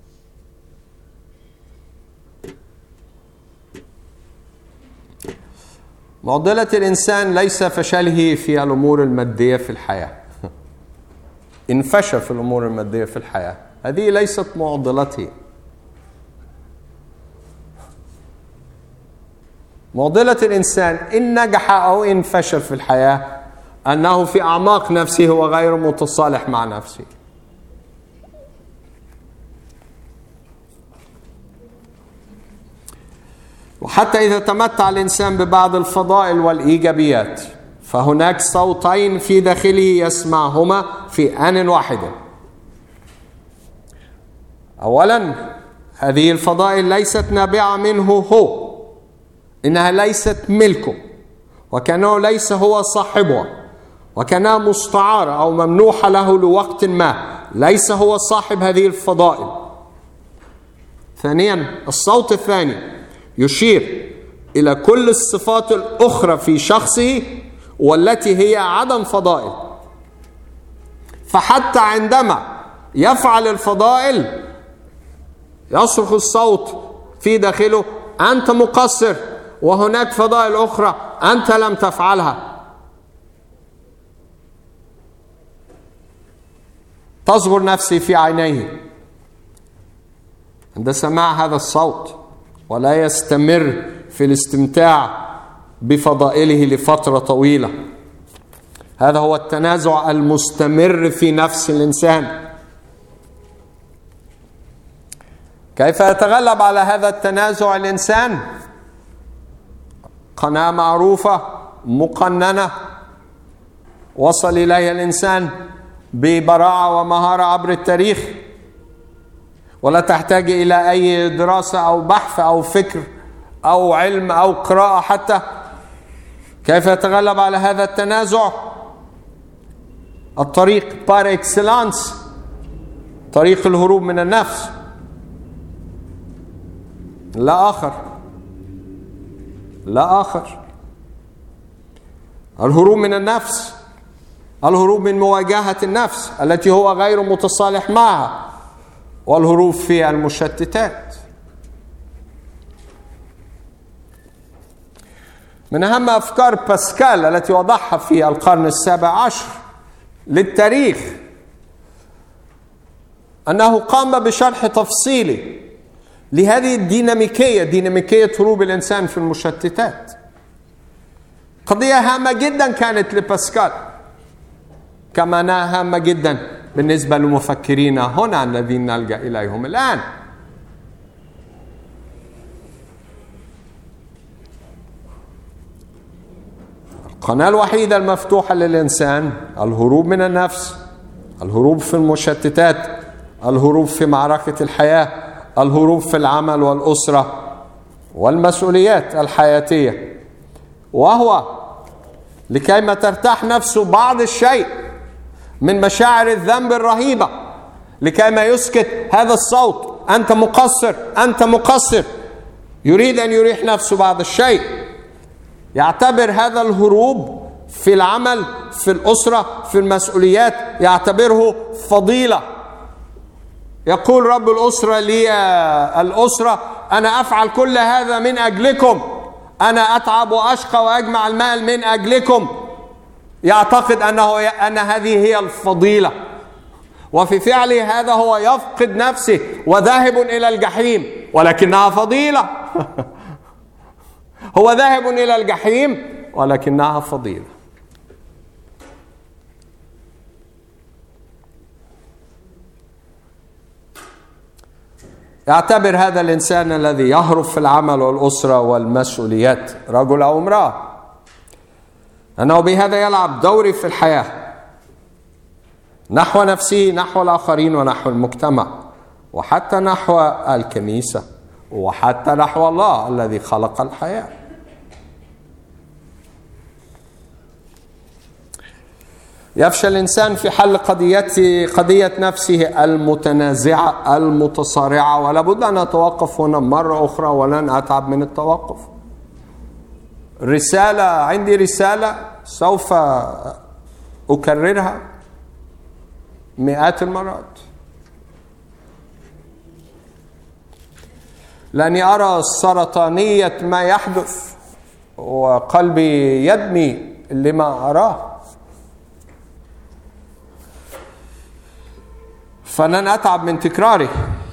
معضلة الإنسان ليس فشله في الأمور المادية في الحياة. إن فشل في الأمور المادية في الحياة هذه ليست معضلته. معضلة الإنسان إن نجح أو إن فشل في الحياة أنه في أعماق نفسه هو غير متصالح مع نفسه. وحتى إذا تمتع الإنسان ببعض الفضائل والإيجابيات فهناك صوتين في داخله يسمعهما في آن واحد. أولا، هذه الفضائل ليست نابعة منه هو، إنها ليست ملكه، وكأنه ليس هو صاحبها، وكأنها مستعارة أو ممنوحة له لوقت ما، ليس هو صاحب هذه الفضائل. ثانيا، الصوت الثاني يشير إلى كل الصفات الأخرى في شخصه والتي هي عدم فضائل. فحتى عندما يفعل الفضائل يصرخ الصوت في داخله: أنت مقصر، وهناك فضائل أخرى أنت لم تفعلها. تصغر نفسي في عينيه عند سماع هذا الصوت، ولا يستمر في الاستمتاع بفضائله لفترة طويلة. هذا هو التنازع المستمر في نفس الإنسان. كيف يتغلب على هذا التنازع الإنسان؟ قناة معروفة مقننة وصل إليها الإنسان ببراعة ومهارة عبر التاريخ، ولا تحتاج إلى أي دراسة أو بحث أو فكر أو علم أو قراءة حتى. كيف يتغلب على هذا التنازع؟ الطريق بار إكسلانس، طريق الهروب من النفس، لا آخر، لا آخر. الهروب من النفس، الهروب من مواجهة النفس التي هو غير متصالح معها، والهروب في المشتتات. من أهم أفكار باسكال التي وضعها في القرن السابع عشر للتاريخ أنه قام بشرح تفصيلي لهذه الديناميكية، ديناميكية هروب الإنسان في المشتتات. قضية هامة جدا كانت لباسكال، كما أنها هامة جدا بالنسبة للمفكرين هنا الذين نلجأ إليهم الآن. القناة الوحيدة المفتوحة للإنسان الهروب من النفس، الهروب في المشتتات، الهروب في معركة الحياة، الهروب في العمل والأسرة والمسؤوليات الحياتية. وهو لكيما ترتاح نفسه بعض الشيء من مشاعر الذنب الرهيبة، لكيما يسكت هذا الصوت: أنت مقصر، أنت مقصر. يريد أن يريح نفسه بعض الشيء. يعتبر هذا الهروب في العمل، في الأسرة، في المسؤوليات، يعتبره فضيلة. يقول رب الأسرة لي الأسرة: أنا أفعل كل هذا من أجلكم، أنا أتعب وأشقى وأجمع المال من أجلكم. يعتقد أن هذه هي الفضيلة، وفي فعله هذا هو يفقد نفسه وذاهب إلى الجحيم، ولكنها فضيلة. هو ذاهب إلى الجحيم ولكنها فضيلة. يعتبر هذا الإنسان الذي يهرب في العمل والأسرة والمسؤوليات، رجل أو امرأة، أنه بهذا يلعب دوري في الحياة نحو نفسه، نحو الآخرين، ونحو المجتمع، وحتى نحو الكنيسة، وحتى نحو الله الذي خلق الحياة. يفشل الإنسان في حل قضية نفسه المتنازعة المتصارعة، ولا بد أن أتوقف هنا مرة أخرى ولن أتعب من التوقف. عندي رسالة سوف أكررها مئات المرات، لأني أرى سرطانية ما يحدث وقلبي يدمي لما أراه، فلن أتعب من تكراره.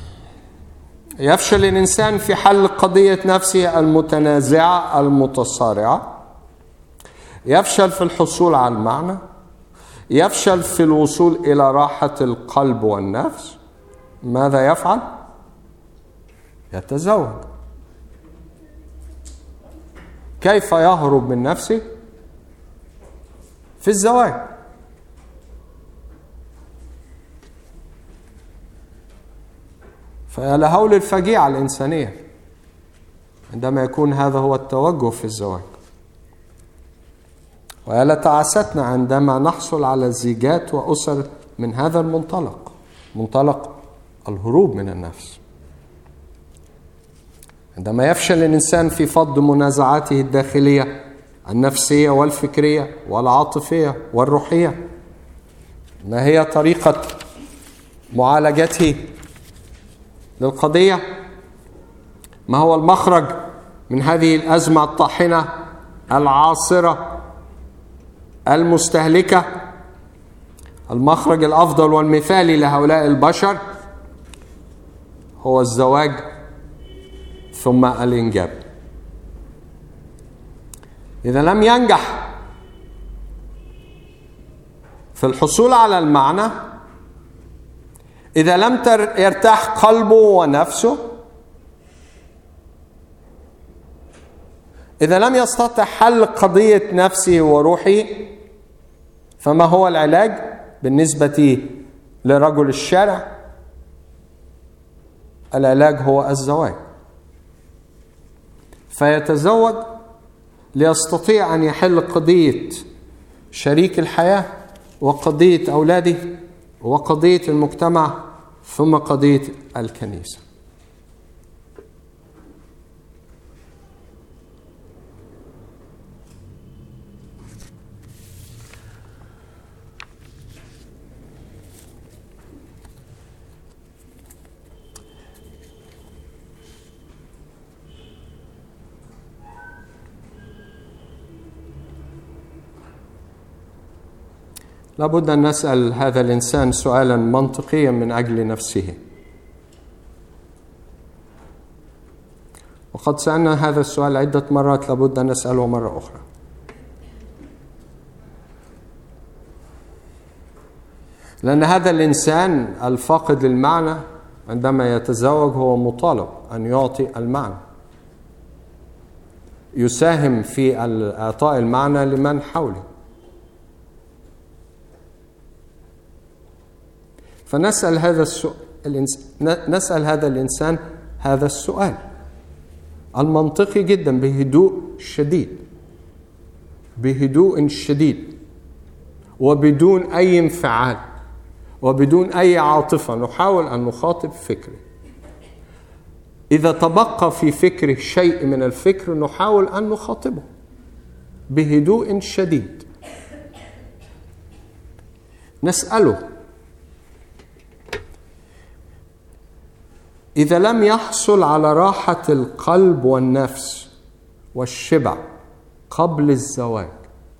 يفشل الإنسان في حل قضية نفسه المتنازعة المتصارعة، يفشل في الحصول على المعنى، يفشل في الوصول إلى راحة القلب والنفس. ماذا يفعل؟ يتزوج. كيف يهرب من نفسه؟ في الزواج. فيا لهول الفجيعة الإنسانية عندما يكون هذا هو التوجه في الزواج، ويا لتعاستنا عندما نحصل على زيجات وأسر من هذا المنطلق، منطلق الهروب من النفس. عندما يفشل الإنسان في فض منازعاته الداخلية النفسية والفكرية والعاطفية والروحية، ما هي طريقة معالجته للقضية؟ ما هو المخرج من هذه الأزمة الطاحنة العاصرة المستهلكة؟ المخرج الأفضل والمثالي لهؤلاء البشر هو الزواج ثم الإنجاب. إذا لم ينجح في الحصول على المعنى، إذا لم يرتاح قلبه ونفسه، إذا لم يستطع حل قضية نفسه وروحه، فما هو العلاج بالنسبة لرجل الشارع؟ العلاج هو الزواج. فيتزوج ليستطيع أن يحل قضية شريك الحياة وقضية أولاده وقضية المجتمع ثم قضية الكنيسة. لابد أن نسأل هذا الإنسان سؤالا منطقيا من أجل نفسه. وقد سألنا هذا السؤال عدة مرات، لابد أن نسأله مرة أخرى. لأن هذا الإنسان الفاقد للمعنى عندما يتزوج هو مطالب أن يعطي المعنى، يساهم في إعطاء المعنى لمن حوله. فنسأل نسأل هذا الإنسان هذا السؤال المنطقي جدا بهدوء شديد: بهدوء شديد وبدون أي انفعال وبدون أي عاطفة نحاول أن نخاطب فكري. إذا تبقى في فكره شيء من الفكر نحاول أن نخاطبه بهدوء شديد. نسأله إذا لم يحصل على راحة القلب والنفس والشبع قبل الزواج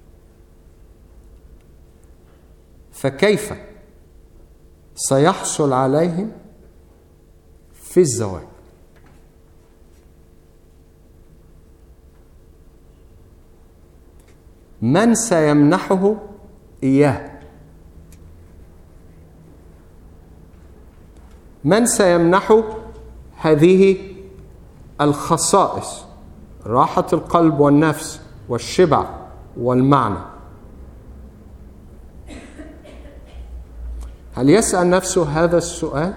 فكيف سيحصل عليهم في الزواج؟ من سيمنحه إياه؟ من سيمنحه هذه الخصائص، راحة القلب والنفس والشبع والمعنى؟ هل يسأل نفسه هذا السؤال؟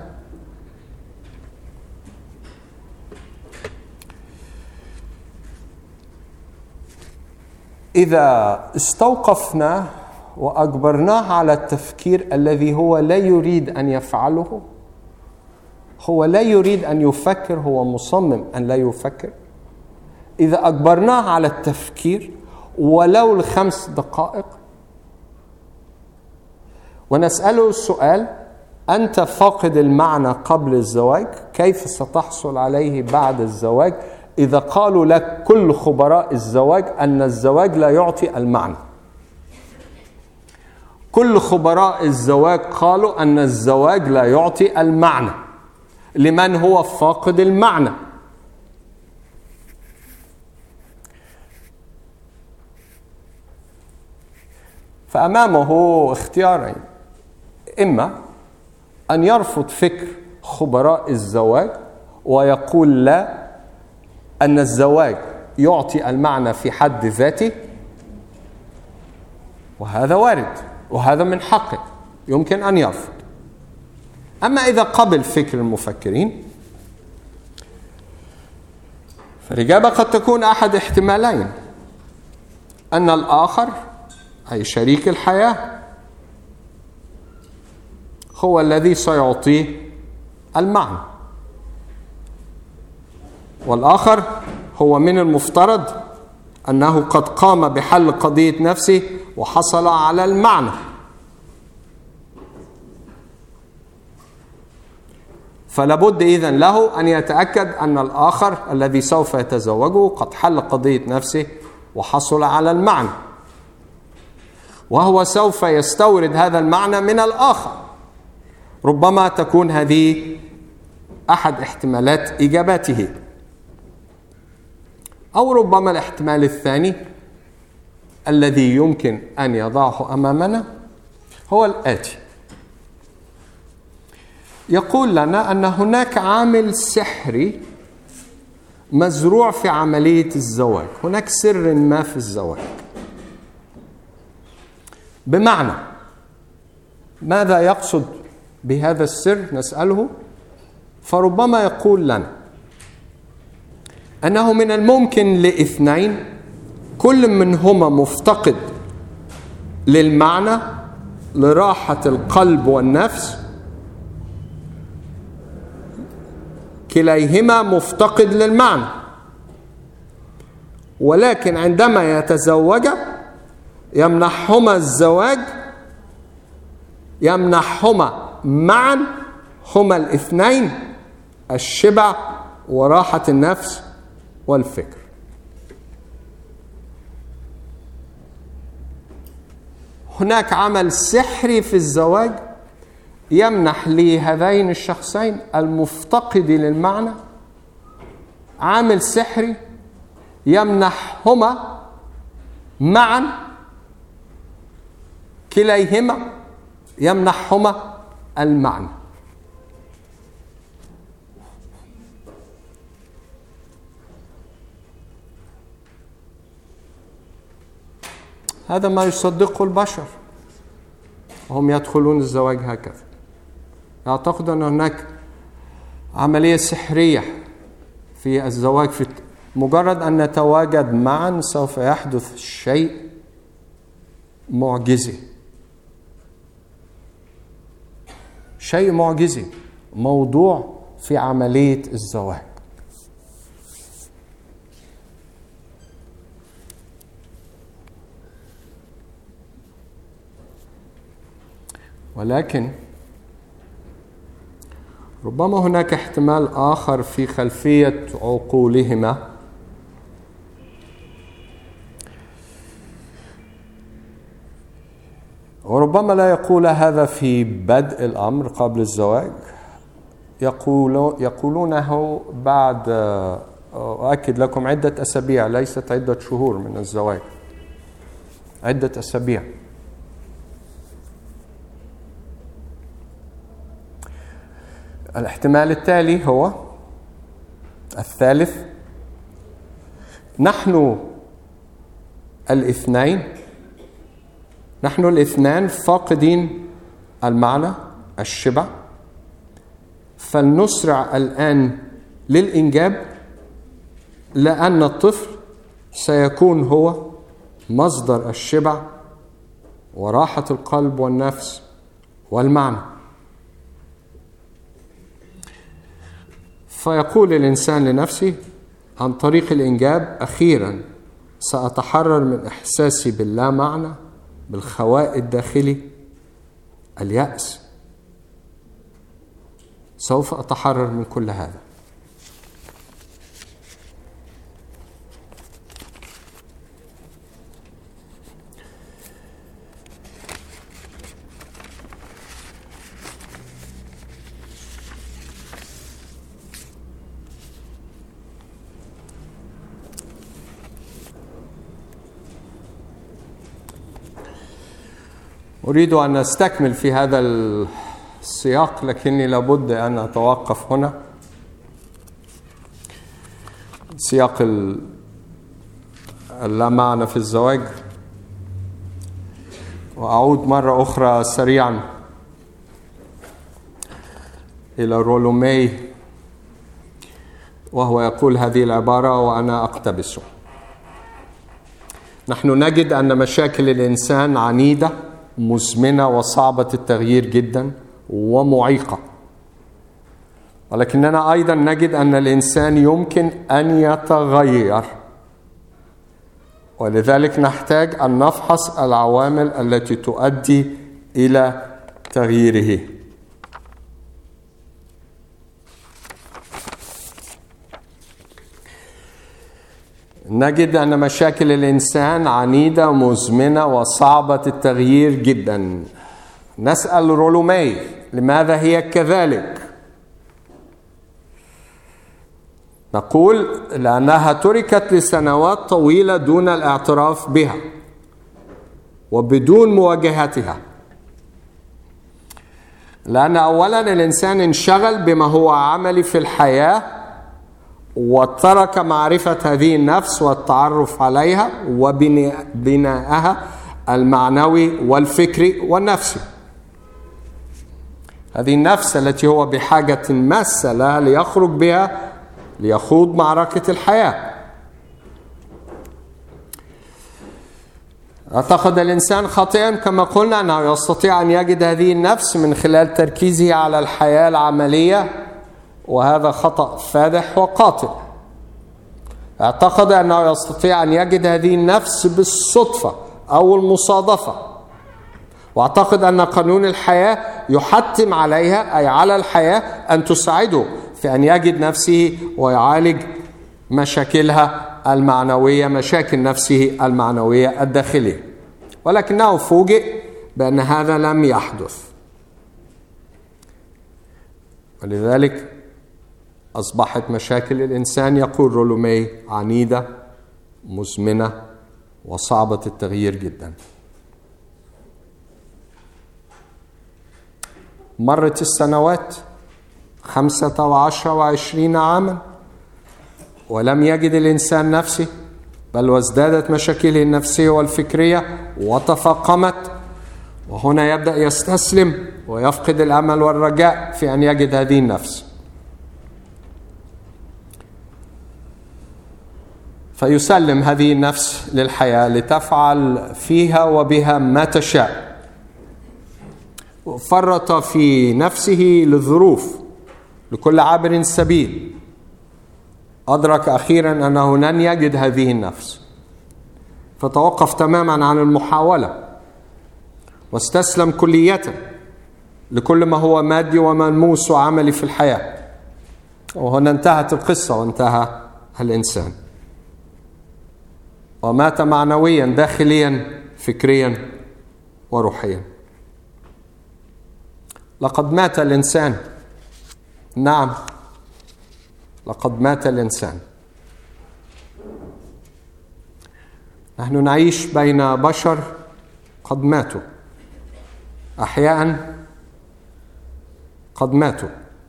إذا استوقفنا وأجبرناه على التفكير الذي هو لا يريد أن يفعله، هو لا يريد أن يفكر، هو مصمم أن لا يفكر. إذا أجبرناه على التفكير ولو ل5 دقائق ونسأله السؤال: أنت فاقد المعنى قبل الزواج، كيف ستحصل عليه بعد الزواج؟ إذا قالوا لك كل خبراء الزواج أن الزواج لا يعطي المعنى، كل خبراء الزواج قالوا أن الزواج لا يعطي المعنى لمن هو فاقد المعنى. فأمامه اختيارين: إما أن يرفض فكر خبراء الزواج ويقول لا، أن الزواج يعطي المعنى في حد ذاته، وهذا وارد وهذا من حقه، يمكن أن يرفض. أما إذا قبل فكر المفكرين فالإجابة قد تكون أحد احتمالين: أن الآخر أي شريك الحياة هو الذي سيعطيه المعنى، والآخر هو من المفترض أنه قد قام بحل قضية نفسه وحصل على المعنى. فلابد إذن له أن يتأكد أن الآخر الذي سوف يتزوجه قد حل قضية نفسه وحصل على المعنى، وهو سوف يستورد هذا المعنى من الآخر. ربما تكون هذه أحد احتمالات إجاباته، أو ربما الاحتمال الثاني الذي يمكن أن يضعه أمامنا هو الآتي: يقول لنا أن هناك عامل سحري مزروع في عملية الزواج، هناك سر ما في الزواج. بمعنى ماذا يقصد بهذا السر؟ نسأله. فربما يقول لنا أنه من الممكن لاثنين كل منهما مفتقد للمعنى، لراحة القلب والنفس، كليهما مفتقد للمعنى، ولكن عندما يتزوجا يمنحهما الزواج، يمنحهما معا هما الاثنين الشبع وراحة النفس والفكر. هناك عمل سحري في الزواج يمنح لهذين الشخصين المفتقد للمعنى، عامل سحري يمنحهما معا، كليهما يمنحهما المعنى. هذا ما يصدقه البشر وهم يدخلون الزواج هكذا، يعتقد أن هناك عملية سحرية في الزواج، في مجرد أن نتواجد معا سوف يحدث شيء معجزي، شيء معجزي موضوع في عملية الزواج. ولكن ربما هناك احتمال آخر في خلفية عقولهما، وربما لا يقول هذا في بدء الأمر قبل الزواج، يقولونه بعد، أؤكد لكم، عدة أسابيع، ليست عدة شهور من الزواج، عدة أسابيع. الاحتمال التالي هو الثالث: نحن الاثنان فاقدين المعنى، الشبع، فلنسرع الآن للإنجاب، لأن الطفل سيكون هو مصدر الشبع وراحة القلب والنفس والمعنى. فيقول الإنسان لنفسه عن طريق الإنجاب: أخيرا سأتحرر من إحساسي باللا معنى، بالخواء الداخلي، اليأس. سوف أتحرر من كل هذا. أريد أن أستكمل في هذا السياق، لكني لابد أن أتوقف هنا. سياق اللا معنى في الزواج، وأعود مرة أخرى سريعا إلى رولومي، وهو يقول هذه العبارة وأنا أقتبسه: نحن نجد أن مشاكل الإنسان عنيدة، مزمنة، وصعبة التغيير جدا، ومعيقة، ولكننا أيضا نجد أن الإنسان يمكن أن يتغير، ولذلك نحتاج أن نفحص العوامل التي تؤدي إلى تغييره. نجد أن مشاكل الإنسان عنيدة، مزمنة، وصعبة التغيير جدا. نسأل رولومي: لماذا هي كذلك؟ نقول: لأنها تركت لسنوات طويلة دون الاعتراف بها وبدون مواجهتها. لأن أولا الإنسان انشغل بما هو عملي في الحياة، وترك معرفة هذه النفس والتعرف عليها وبناءها المعنوي والفكري والنفسي. هذه النفس التي هو بحاجة ماسة لها ليخرج بها ليخوض معركة الحياة. اعتقد الإنسان خاطئا كما قلنا أنه يستطيع أن يجد هذه النفس من خلال تركيزه على الحياة العملية، وهذا خطأ فادح وقاتل. اعتقد أنه يستطيع أن يجد هذه النفس بالصدفة أو المصادفة، واعتقد أن قانون الحياة يحتم عليها، أي على الحياة، أن تساعده في أن يجد نفسه ويعالج مشاكلها المعنوية، مشاكل نفسه المعنوية الداخلية. ولكنه فوجئ بأن هذا لم يحدث، ولذلك أصبحت مشاكل الإنسان، يقول رولومي، عنيدة، مزمنة، وصعبة التغيير جدا. مرت السنوات 15 و20 عاما ولم يجد الإنسان نفسه، بل وازدادت مشاكله النفسية والفكرية وتفاقمت، وهنا يبدأ يستسلم ويفقد الأمل والرجاء في أن يجد هذه النفس. فيسلم هذه النفس للحياة لتفعل فيها وبها ما تشاء. فرط في نفسه للظروف، لكل عابر سبيل. أدرك أخيرا أنه لن يجد هذه النفس، فتوقف تماما عن المحاولة واستسلم كلية لكل ما هو مادي وملموس وعملي في الحياة. وهنا انتهت القصة وانتهى الإنسان، ومات معنويا داخليا فكريا وروحيا. لقد مات الإنسان، نعم لقد مات الإنسان. نحن نعيش بين بشر قد ماتوا، أحياء قد ماتوا.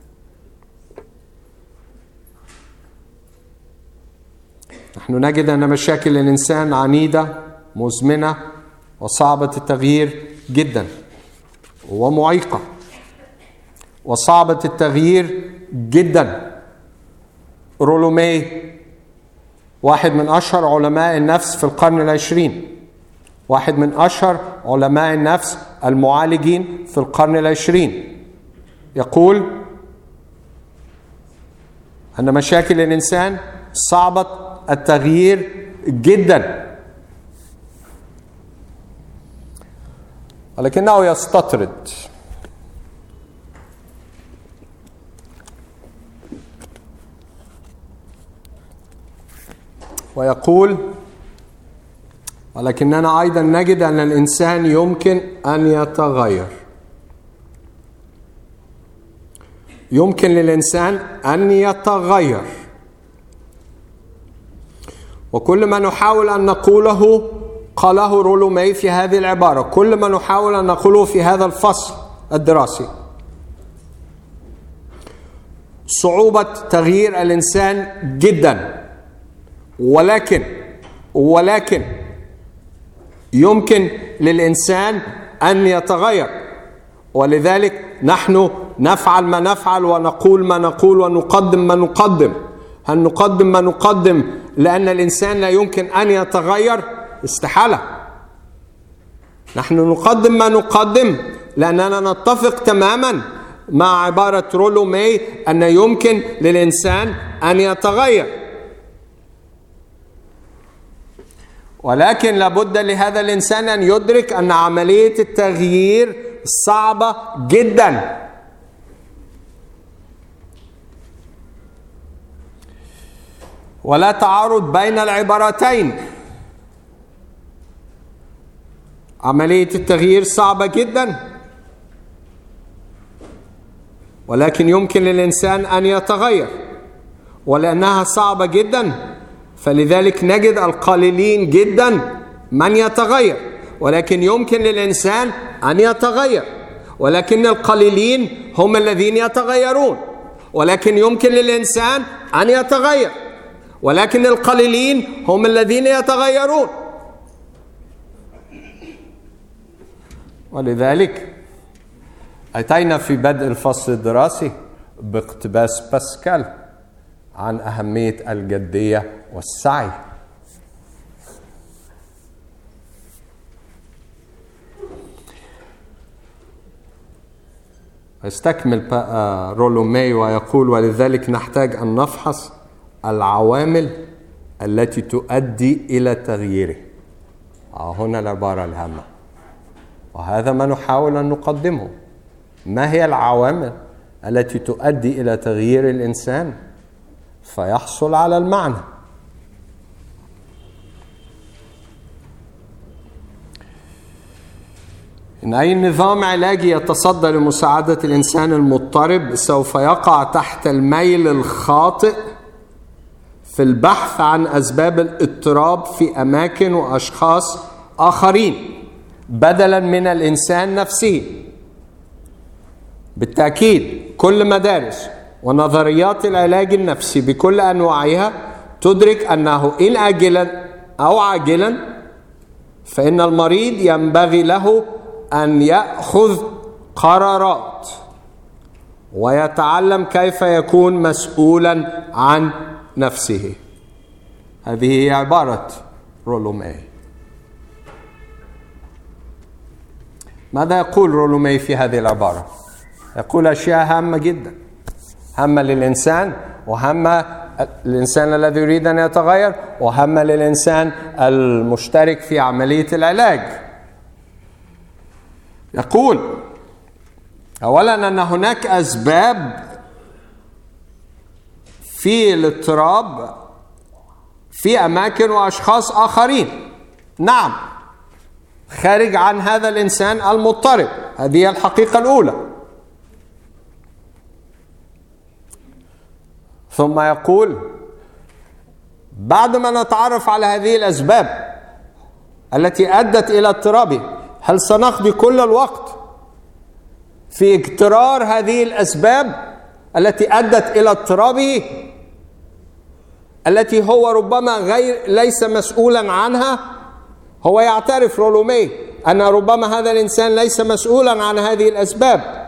نحن نجد أن مشاكل الإنسان عنيدة مزمنة وصعبة التغيير جدا، ومعيقة وصعبة التغيير جدا. رولو ماي واحد من أشهر علماء النفس في القرن العشرين، واحد من أشهر علماء النفس المعالجين في القرن العشرين، يقول أن مشاكل الإنسان صعبة التغيير جدا، ولكنه يستطرد. ويقول ولكننا أيضا نجد أن الإنسان يمكن أن يتغير. يمكن للإنسان أن يتغير، وكل ما نحاول أن نقوله قاله رولو ماي في هذه العبارة، كل ما نحاول أن نقوله في هذا الفصل الدراسي: صعوبة تغيير الإنسان جدا، ولكن يمكن للإنسان أن يتغير. ولذلك نحن نفعل ما نفعل ونقول ما نقول ونقدم ما نقدم. هل نقدم ما نقدم لأن الإنسان لا يمكن أن يتغير؟ استحالة. نحن نقدم ما نقدم لأننا نتفق تماما مع عبارة رولو ماي أن يمكن للإنسان أن يتغير، ولكن لابد لهذا الإنسان أن يدرك أن عملية التغيير صعبة جدا. ولا تعارض بين العبارتين. عملية التغيير صعبة جدا، ولكن يمكن للإنسان أن يتغير. ولأنها صعبة جدا فلذلك نجد القليلين جدا من يتغير، ولكن يمكن للإنسان أن يتغير. ولكن القليلين هم الذين يتغيرون، ولكن يمكن للإنسان أن يتغير، ولكن القليلين هم الذين يتغيرون. ولذلك أتينا في بدء الفصل الدراسي باقتباس باسكال عن أهمية الجدية والسعي. يستكمل رولو ماي ويقول: ولذلك نحتاج أن نفحص العوامل التي تؤدي إلى تغييره. هنا العبارة الهامة، وهذا ما نحاول أن نقدمه. ما هي العوامل التي تؤدي إلى تغيير الإنسان فيحصل على المعنى؟ إن أي نظام علاجي يتصدى لمساعدة الإنسان المضطرب سوف يقع تحت الميل الخاطئ في البحث عن أسباب الاضطراب في أماكن وأشخاص آخرين بدلا من الإنسان نفسه. بالتأكيد كل مدارس ونظريات العلاج النفسي بكل أنواعها تدرك أنه إن آجلا أو عاجلا فإن المريض ينبغي له أن يأخذ قرارات ويتعلم كيف يكون مسؤولا عن نفسه. هذه هي عبارة رولومي. ماذا يقول رولومي في هذه العبارة؟ يقول أشياء هامة جدا، هامة للإنسان، وهامة الإنسان الذي يريد أن يتغير، وهامة للإنسان المشترك في عملية العلاج. يقول أولا أن هناك أسباب في الاضطراب في أماكن وأشخاص آخرين، نعم، خارج عن هذا الإنسان المضطرب. هذه الحقيقة الأولى. ثم يقول بعد ما نتعرف على هذه الأسباب التي أدت إلى اضطرابه، هل سنقضي كل الوقت في اجترار هذه الأسباب التي أدت إلى اضطرابه، التي هو ربما ليس مسؤولا عنها؟ هو يعترف رولومي أن ربما هذا الإنسان ليس مسؤولا عن هذه الأسباب.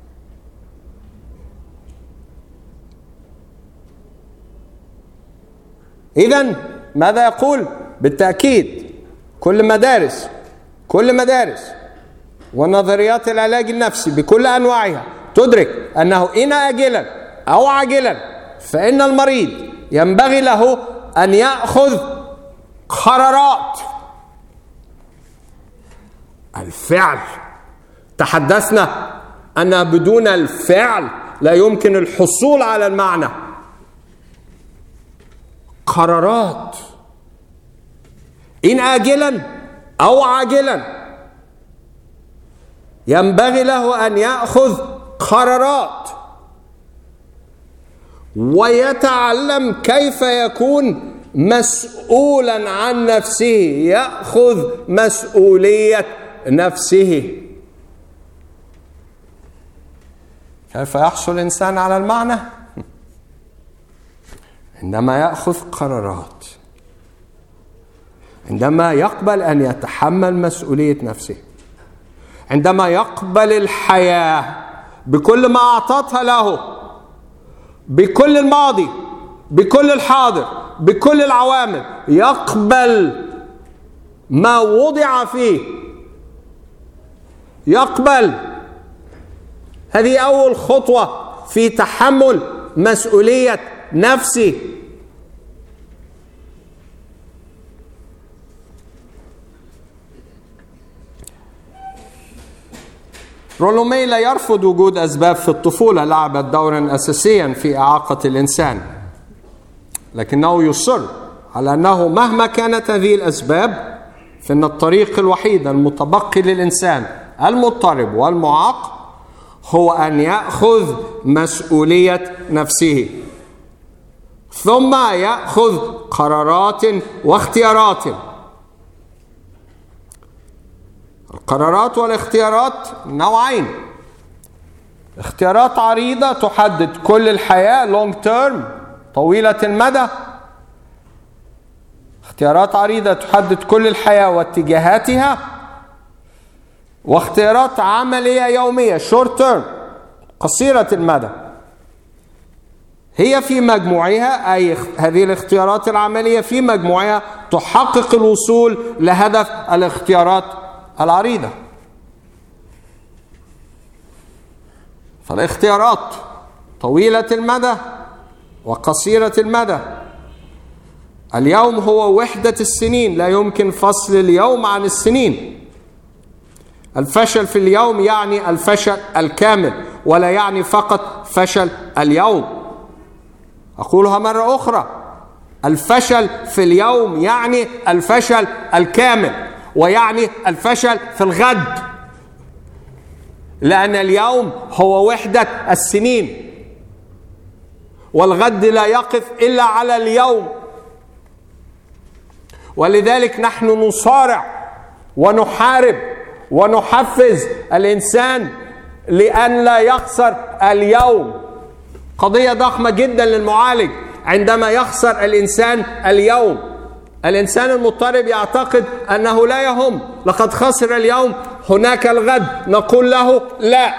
إذن ماذا يقول؟ بالتأكيد كل مدارس ونظريات العلاج النفسي بكل أنواعها تدرك أنه إن آجلا أو عاجلا فإن المريض ينبغي له أن يأخذ قرارات. الفعل، تحدثنا أن بدون الفعل لا يمكن الحصول على المعنى. قرارات، إن آجلا أو عاجلا ينبغي له أن يأخذ قرارات ويتعلم كيف يكون مسؤولا عن نفسه، يأخذ مسؤولية نفسه. كيف يحصل الإنسان على المعنى؟ عندما يأخذ قرارات، عندما يقبل أن يتحمل مسؤولية نفسه، عندما يقبل الحياة بكل ما أعطتها له، بكل الماضي، بكل الحاضر، بكل العوامل، يقبل ما وضع فيه، يقبل. هذه أول خطوة في تحمل مسؤولية نفسه. رولومي لا يرفض وجود أسباب في الطفولة لعبت دورا أساسيا في إعاقة الإنسان، لكنه يصر على أنه مهما كانت هذه الأسباب فإن الطريق الوحيد المتبقي للإنسان المضطرب والمعاق هو أن يأخذ مسؤولية نفسه، ثم يأخذ قرارات واختيارات. القرارات والاختيارات نوعين: اختيارات عريضة تحدد كل الحياة long term طويلة المدى، اختيارات عريضة تحدد كل الحياة واتجاهاتها، واختيارات عملية يومية short term قصيرة المدى. هي في مجموعها، أي هذه الاختيارات العملية في مجموعها تحقق الوصول لهدف الاختيارات العريضة. فالاختيارات طويلة المدى وقصيرة المدى. اليوم هو وحدة السنين، لا يمكن فصل اليوم عن السنين. الفشل في اليوم يعني الفشل الكامل، ولا يعني فقط فشل اليوم. أقولها مرة أخرى: الفشل في اليوم يعني الفشل الكامل، ويعني الفشل في الغد، لأن اليوم هو وحدة السنين، والغد لا يقف إلا على اليوم. ولذلك نحن نصارع ونحارب ونحفز الإنسان لأن لا يخسر اليوم. قضية ضخمة جدا للمعالج عندما يخسر الإنسان اليوم. الإنسان المضطرب يعتقد أنه لا يهم، لقد خسر اليوم، هناك الغد. نقول له لا،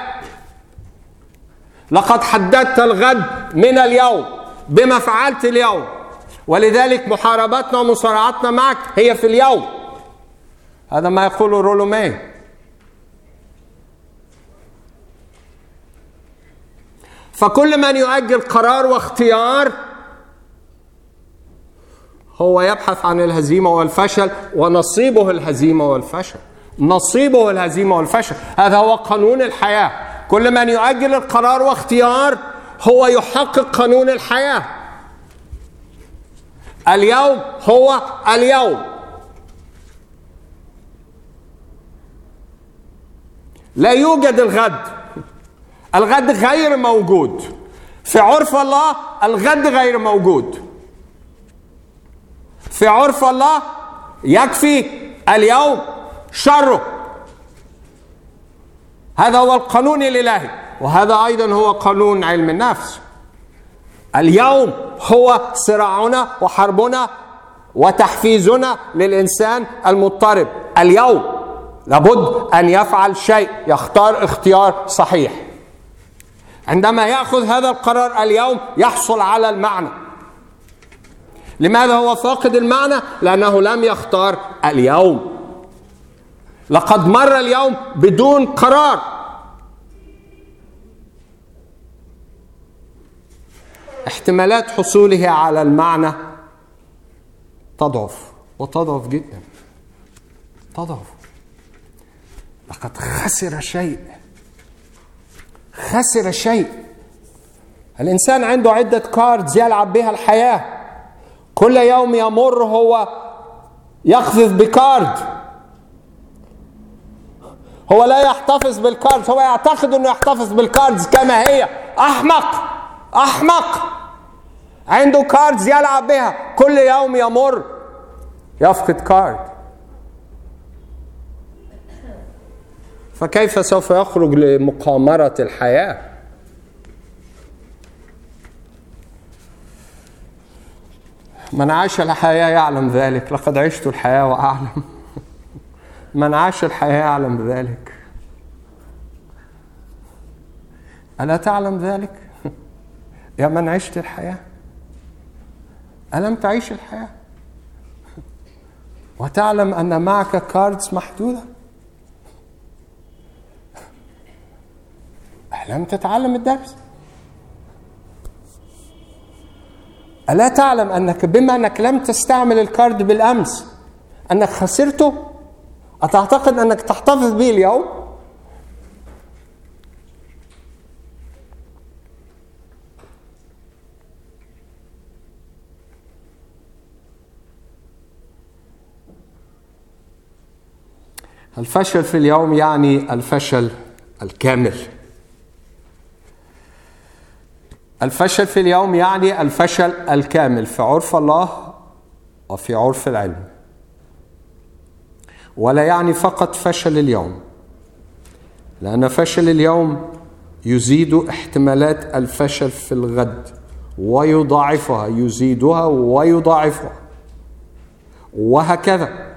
لقد حددت الغد من اليوم بما فعلت اليوم. ولذلك محاربتنا ومصارعتنا معك هي في اليوم. هذا ما يقوله رولومي. فكل من يؤجل قرار واختيار هو يبحث عن الهزيمة والفشل، ونصيبه الهزيمة والفشل. نصيبه الهزيمة والفشل. هذا هو قانون الحياة. كل من يؤجل القرار واختيار هو يحقق قانون الحياة. اليوم هو اليوم. لا يوجد الغد. الغد غير موجود. في عرف الله الغد غير موجود. في عرف الله يكفي اليوم شره. هذا هو القانون الإلهي، وهذا أيضا هو قانون علم النفس. اليوم هو صراعنا وحربنا وتحفيزنا للإنسان المضطرب. اليوم لابد أن يفعل شيء، يختار اختيار صحيح. عندما يأخذ هذا القرار اليوم يحصل على المعنى. لماذا هو فاقد المعنى؟ لأنه لم يختار اليوم. لقد مر اليوم بدون قرار. احتمالات حصوله على المعنى تضعف، وتضعف جدا. تضعف. لقد خسر شيء. خسر شيء. الإنسان عنده عدة كاردز يلعب بها الحياة. كل يوم يمر هو يقذف بكارد. هو لا يحتفظ بالكاردز. هو يعتقد أنه يحتفظ بالكاردز كما هي. أحمق. أحمق. عنده كاردز يلعب بها. كل يوم يمر يفقد كارد. فكيف سوف يخرج لمقامرة الحياة؟ من عاش الحياة يعلم ذلك. لقد عشت الحياة وأعلم. من عاش الحياة يعلم ذلك. ألا تعلم ذلك؟ يا من عشت الحياة، ألم تعيش الحياة وتعلم أن معك كاردز محدودة؟ ألم تتعلم الدرس؟ ألا تعلم أنك بما أنك لم تستعمل الكارد بالأمس أنك خسرته؟ أتعتقد أنك تحتفظ به اليوم؟ الفشل في اليوم يعني الفشل الكامل. الفشل في اليوم يعني الفشل الكامل في عرف الله وفي عرف العلم. ولا يعني فقط فشل اليوم، لأن فشل اليوم يزيد احتمالات الفشل في الغد ويضاعفها، يزيدها ويضاعفها، وهكذا.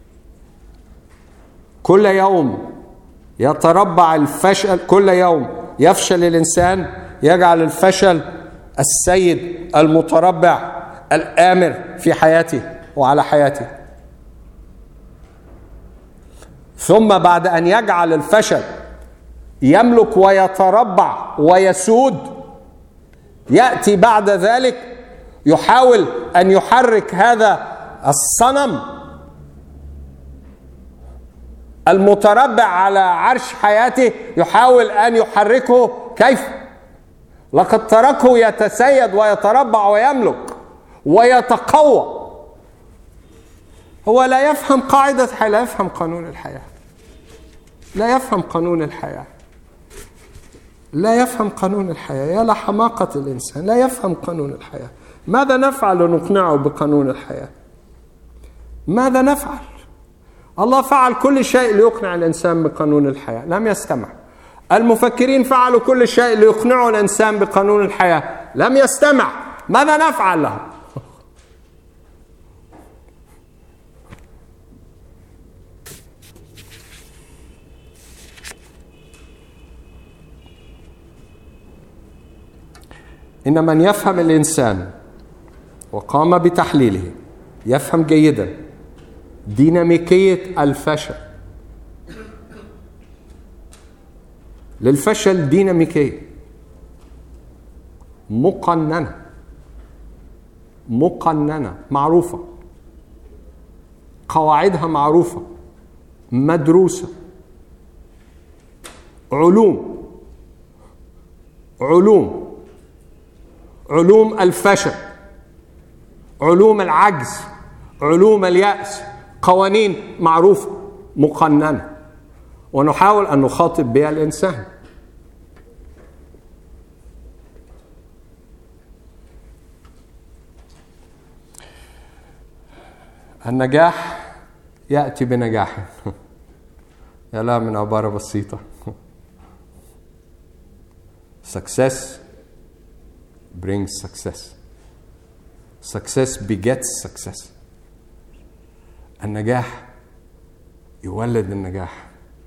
كل يوم يتربع الفشل. كل يوم يفشل الإنسان يجعل الفشل السيد المتربع الآمر في حياته وعلى حياته. ثم بعد أن يجعل الفشل يملك ويتربع ويسود، يأتي بعد ذلك يحاول أن يحرك هذا الصنم المتربع على عرش حياته، يحاول أن يحركه. كيف؟ لقد تركه يتسيد ويتربع ويملك ويتقوى. هو لا يفهم قاعدة الحياة، لا يفهم قانون الحياة، لا يفهم قانون الحياة، لا يفهم قانون الحياة. يا لحماقة الإنسان، لا يفهم قانون الحياة. ماذا نفعل لنقنعه بقانون الحياة؟ ماذا نفعل؟ الله فعل كل شيء ليقنع الإنسان بقانون الحياة، لم يستمع. المفكرين فعلوا كل شيء ليقنعوا الإنسان بقانون الحياة، لم يستمع. ماذا نفعل له؟ إن من يفهم الإنسان وقام بتحليله يفهم جيدا ديناميكية الفشل. للفشل ديناميكية مقننة معروفة، قواعدها معروفة مدروسة، علوم الفشل، علوم العجز، علوم اليأس، قوانين معروفة مقننة، ونحاول أن نخاطب بها الإنسان. النجاح يأتي بنجاح. يا لا من عبارة بسيطة. Success brings success. Success begets success. النجاح يولد النجاح.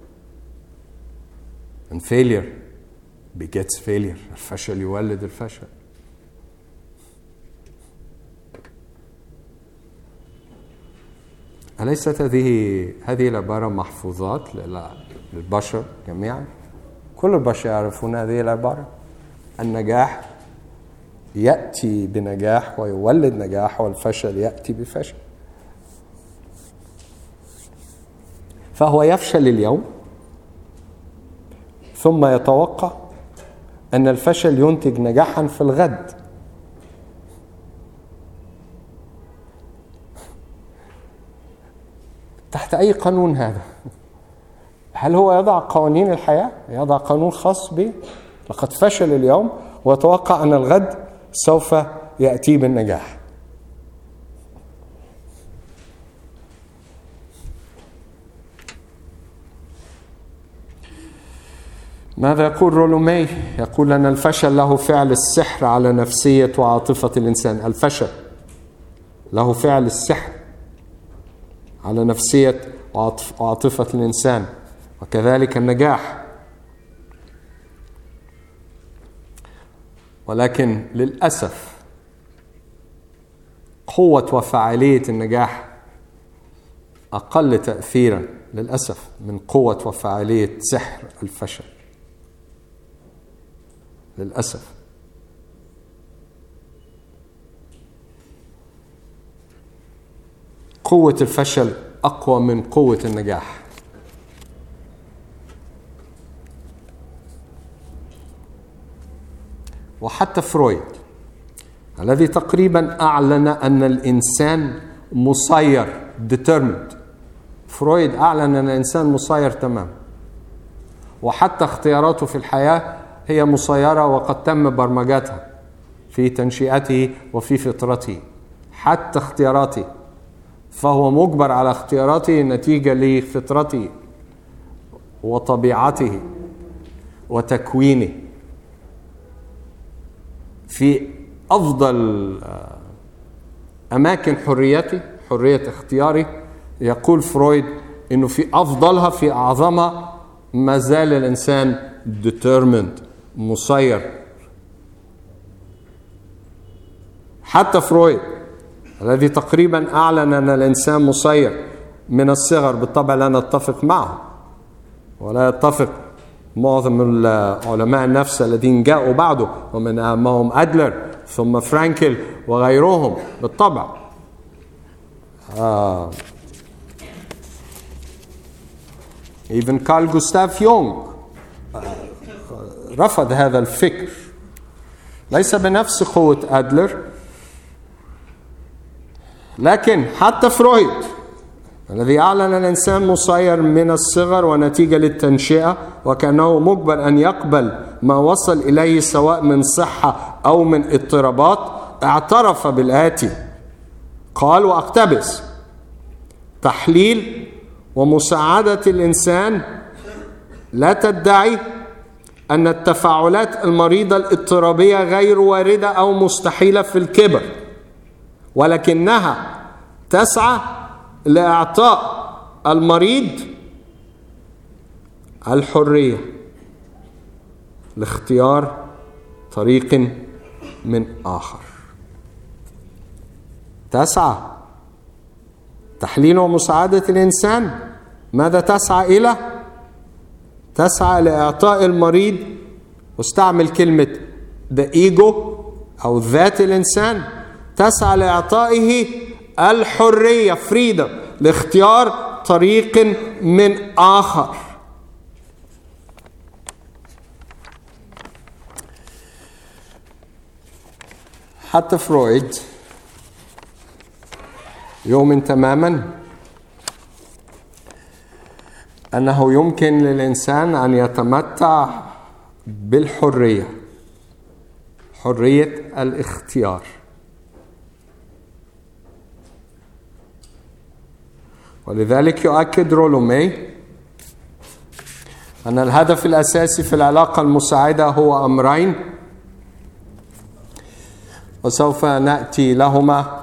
And failure begets failure. الفشل يولد الفشل. أليست هذه العبارة محفوظات للبشر جميعا؟ كل البشر يعرفون هذه العبارة. النجاح يأتي بنجاح ويولد نجاح، والفشل يأتي بفشل. فهو يفشل اليوم ثم يتوقع أن الفشل ينتج نجاحا في الغد. تحت أي قانون هذا؟ هل هو يضع قوانين الحياة؟ يضع قانون خاص به؟ لقد فشل اليوم ويتوقع أن الغد سوف يأتي بالنجاح. ماذا يقول رولومي؟ يقول أن الفشل له فعل السحر على نفسية وعاطفة الإنسان. الفشل له فعل السحر على نفسية وعاطفة الإنسان، وكذلك النجاح. ولكن للأسف قوة وفعالية النجاح أقل تأثيرا للأسف من قوة وفعالية سحر الفشل. للأسف. قوة الفشل أقوى من قوة النجاح. وحتى فرويد الذي تقريبا أعلن أن الإنسان مسير determined. فرويد أعلن أن الإنسان مسير تمام، وحتى اختياراته في الحياة هي مسيرة وقد تم برمجتها في تنشئته وفي فطرته. حتى اختياراته، فهو مجبر على اختياراته نتيجة لفطرته وطبيعته وتكوينه. في أفضل أماكن حريته، حرية اختياري، يقول فرويد إنه في أفضلها، في أعظمها، ما زال الإنسان determined مسير. حتى فرويد الذي تقريبا أعلن أن الإنسان مسير من الصغر، بالطبع لا نتفق معه ولا يتفق معظم العلماء النفس الذين جاءوا بعده، ومن أهمهم أدلر ثم فرانكل وغيرهم بالطبع. even كارل جوستاف يونغ رفض هذا الفكر، ليس بنفس قوة أدلر. لكن حتى فرويد الذي أعلن الإنسان مسير من الصغر ونتيجة للتنشئة، وكأنه مجبر أن يقبل ما وصل إليه سواء من صحة أو من اضطرابات، اعترف بالآتي، قال وأقتبس: تحليل ومساعدة الإنسان لا تدعي أن التفاعلات المريضة الاضطرابية غير واردة أو مستحيلة في الكبر، ولكنها تسعى لإعطاء المريض الحرية لاختيار طريق من آخر. تسعى تحليل ومساعدة الإنسان. ماذا تسعى إلى؟ تسعى لإعطاء المريض، واستعمل كلمة the ego أو ذات الإنسان، تسعى لإعطائه الحرية freedom لاختيار طريق من آخر. حتى فرويد يؤمن تماما أنه يمكن للإنسان أن يتمتع بالحرية، حرية الاختيار. ولذلك يؤكد رولومي أن الهدف الأساسي في العلاقة المساعدة هو أمرين، وسوف نأتي لهما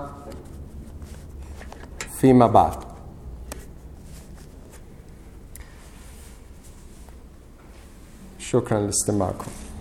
فيما بعد. شكرا لاستماعكم.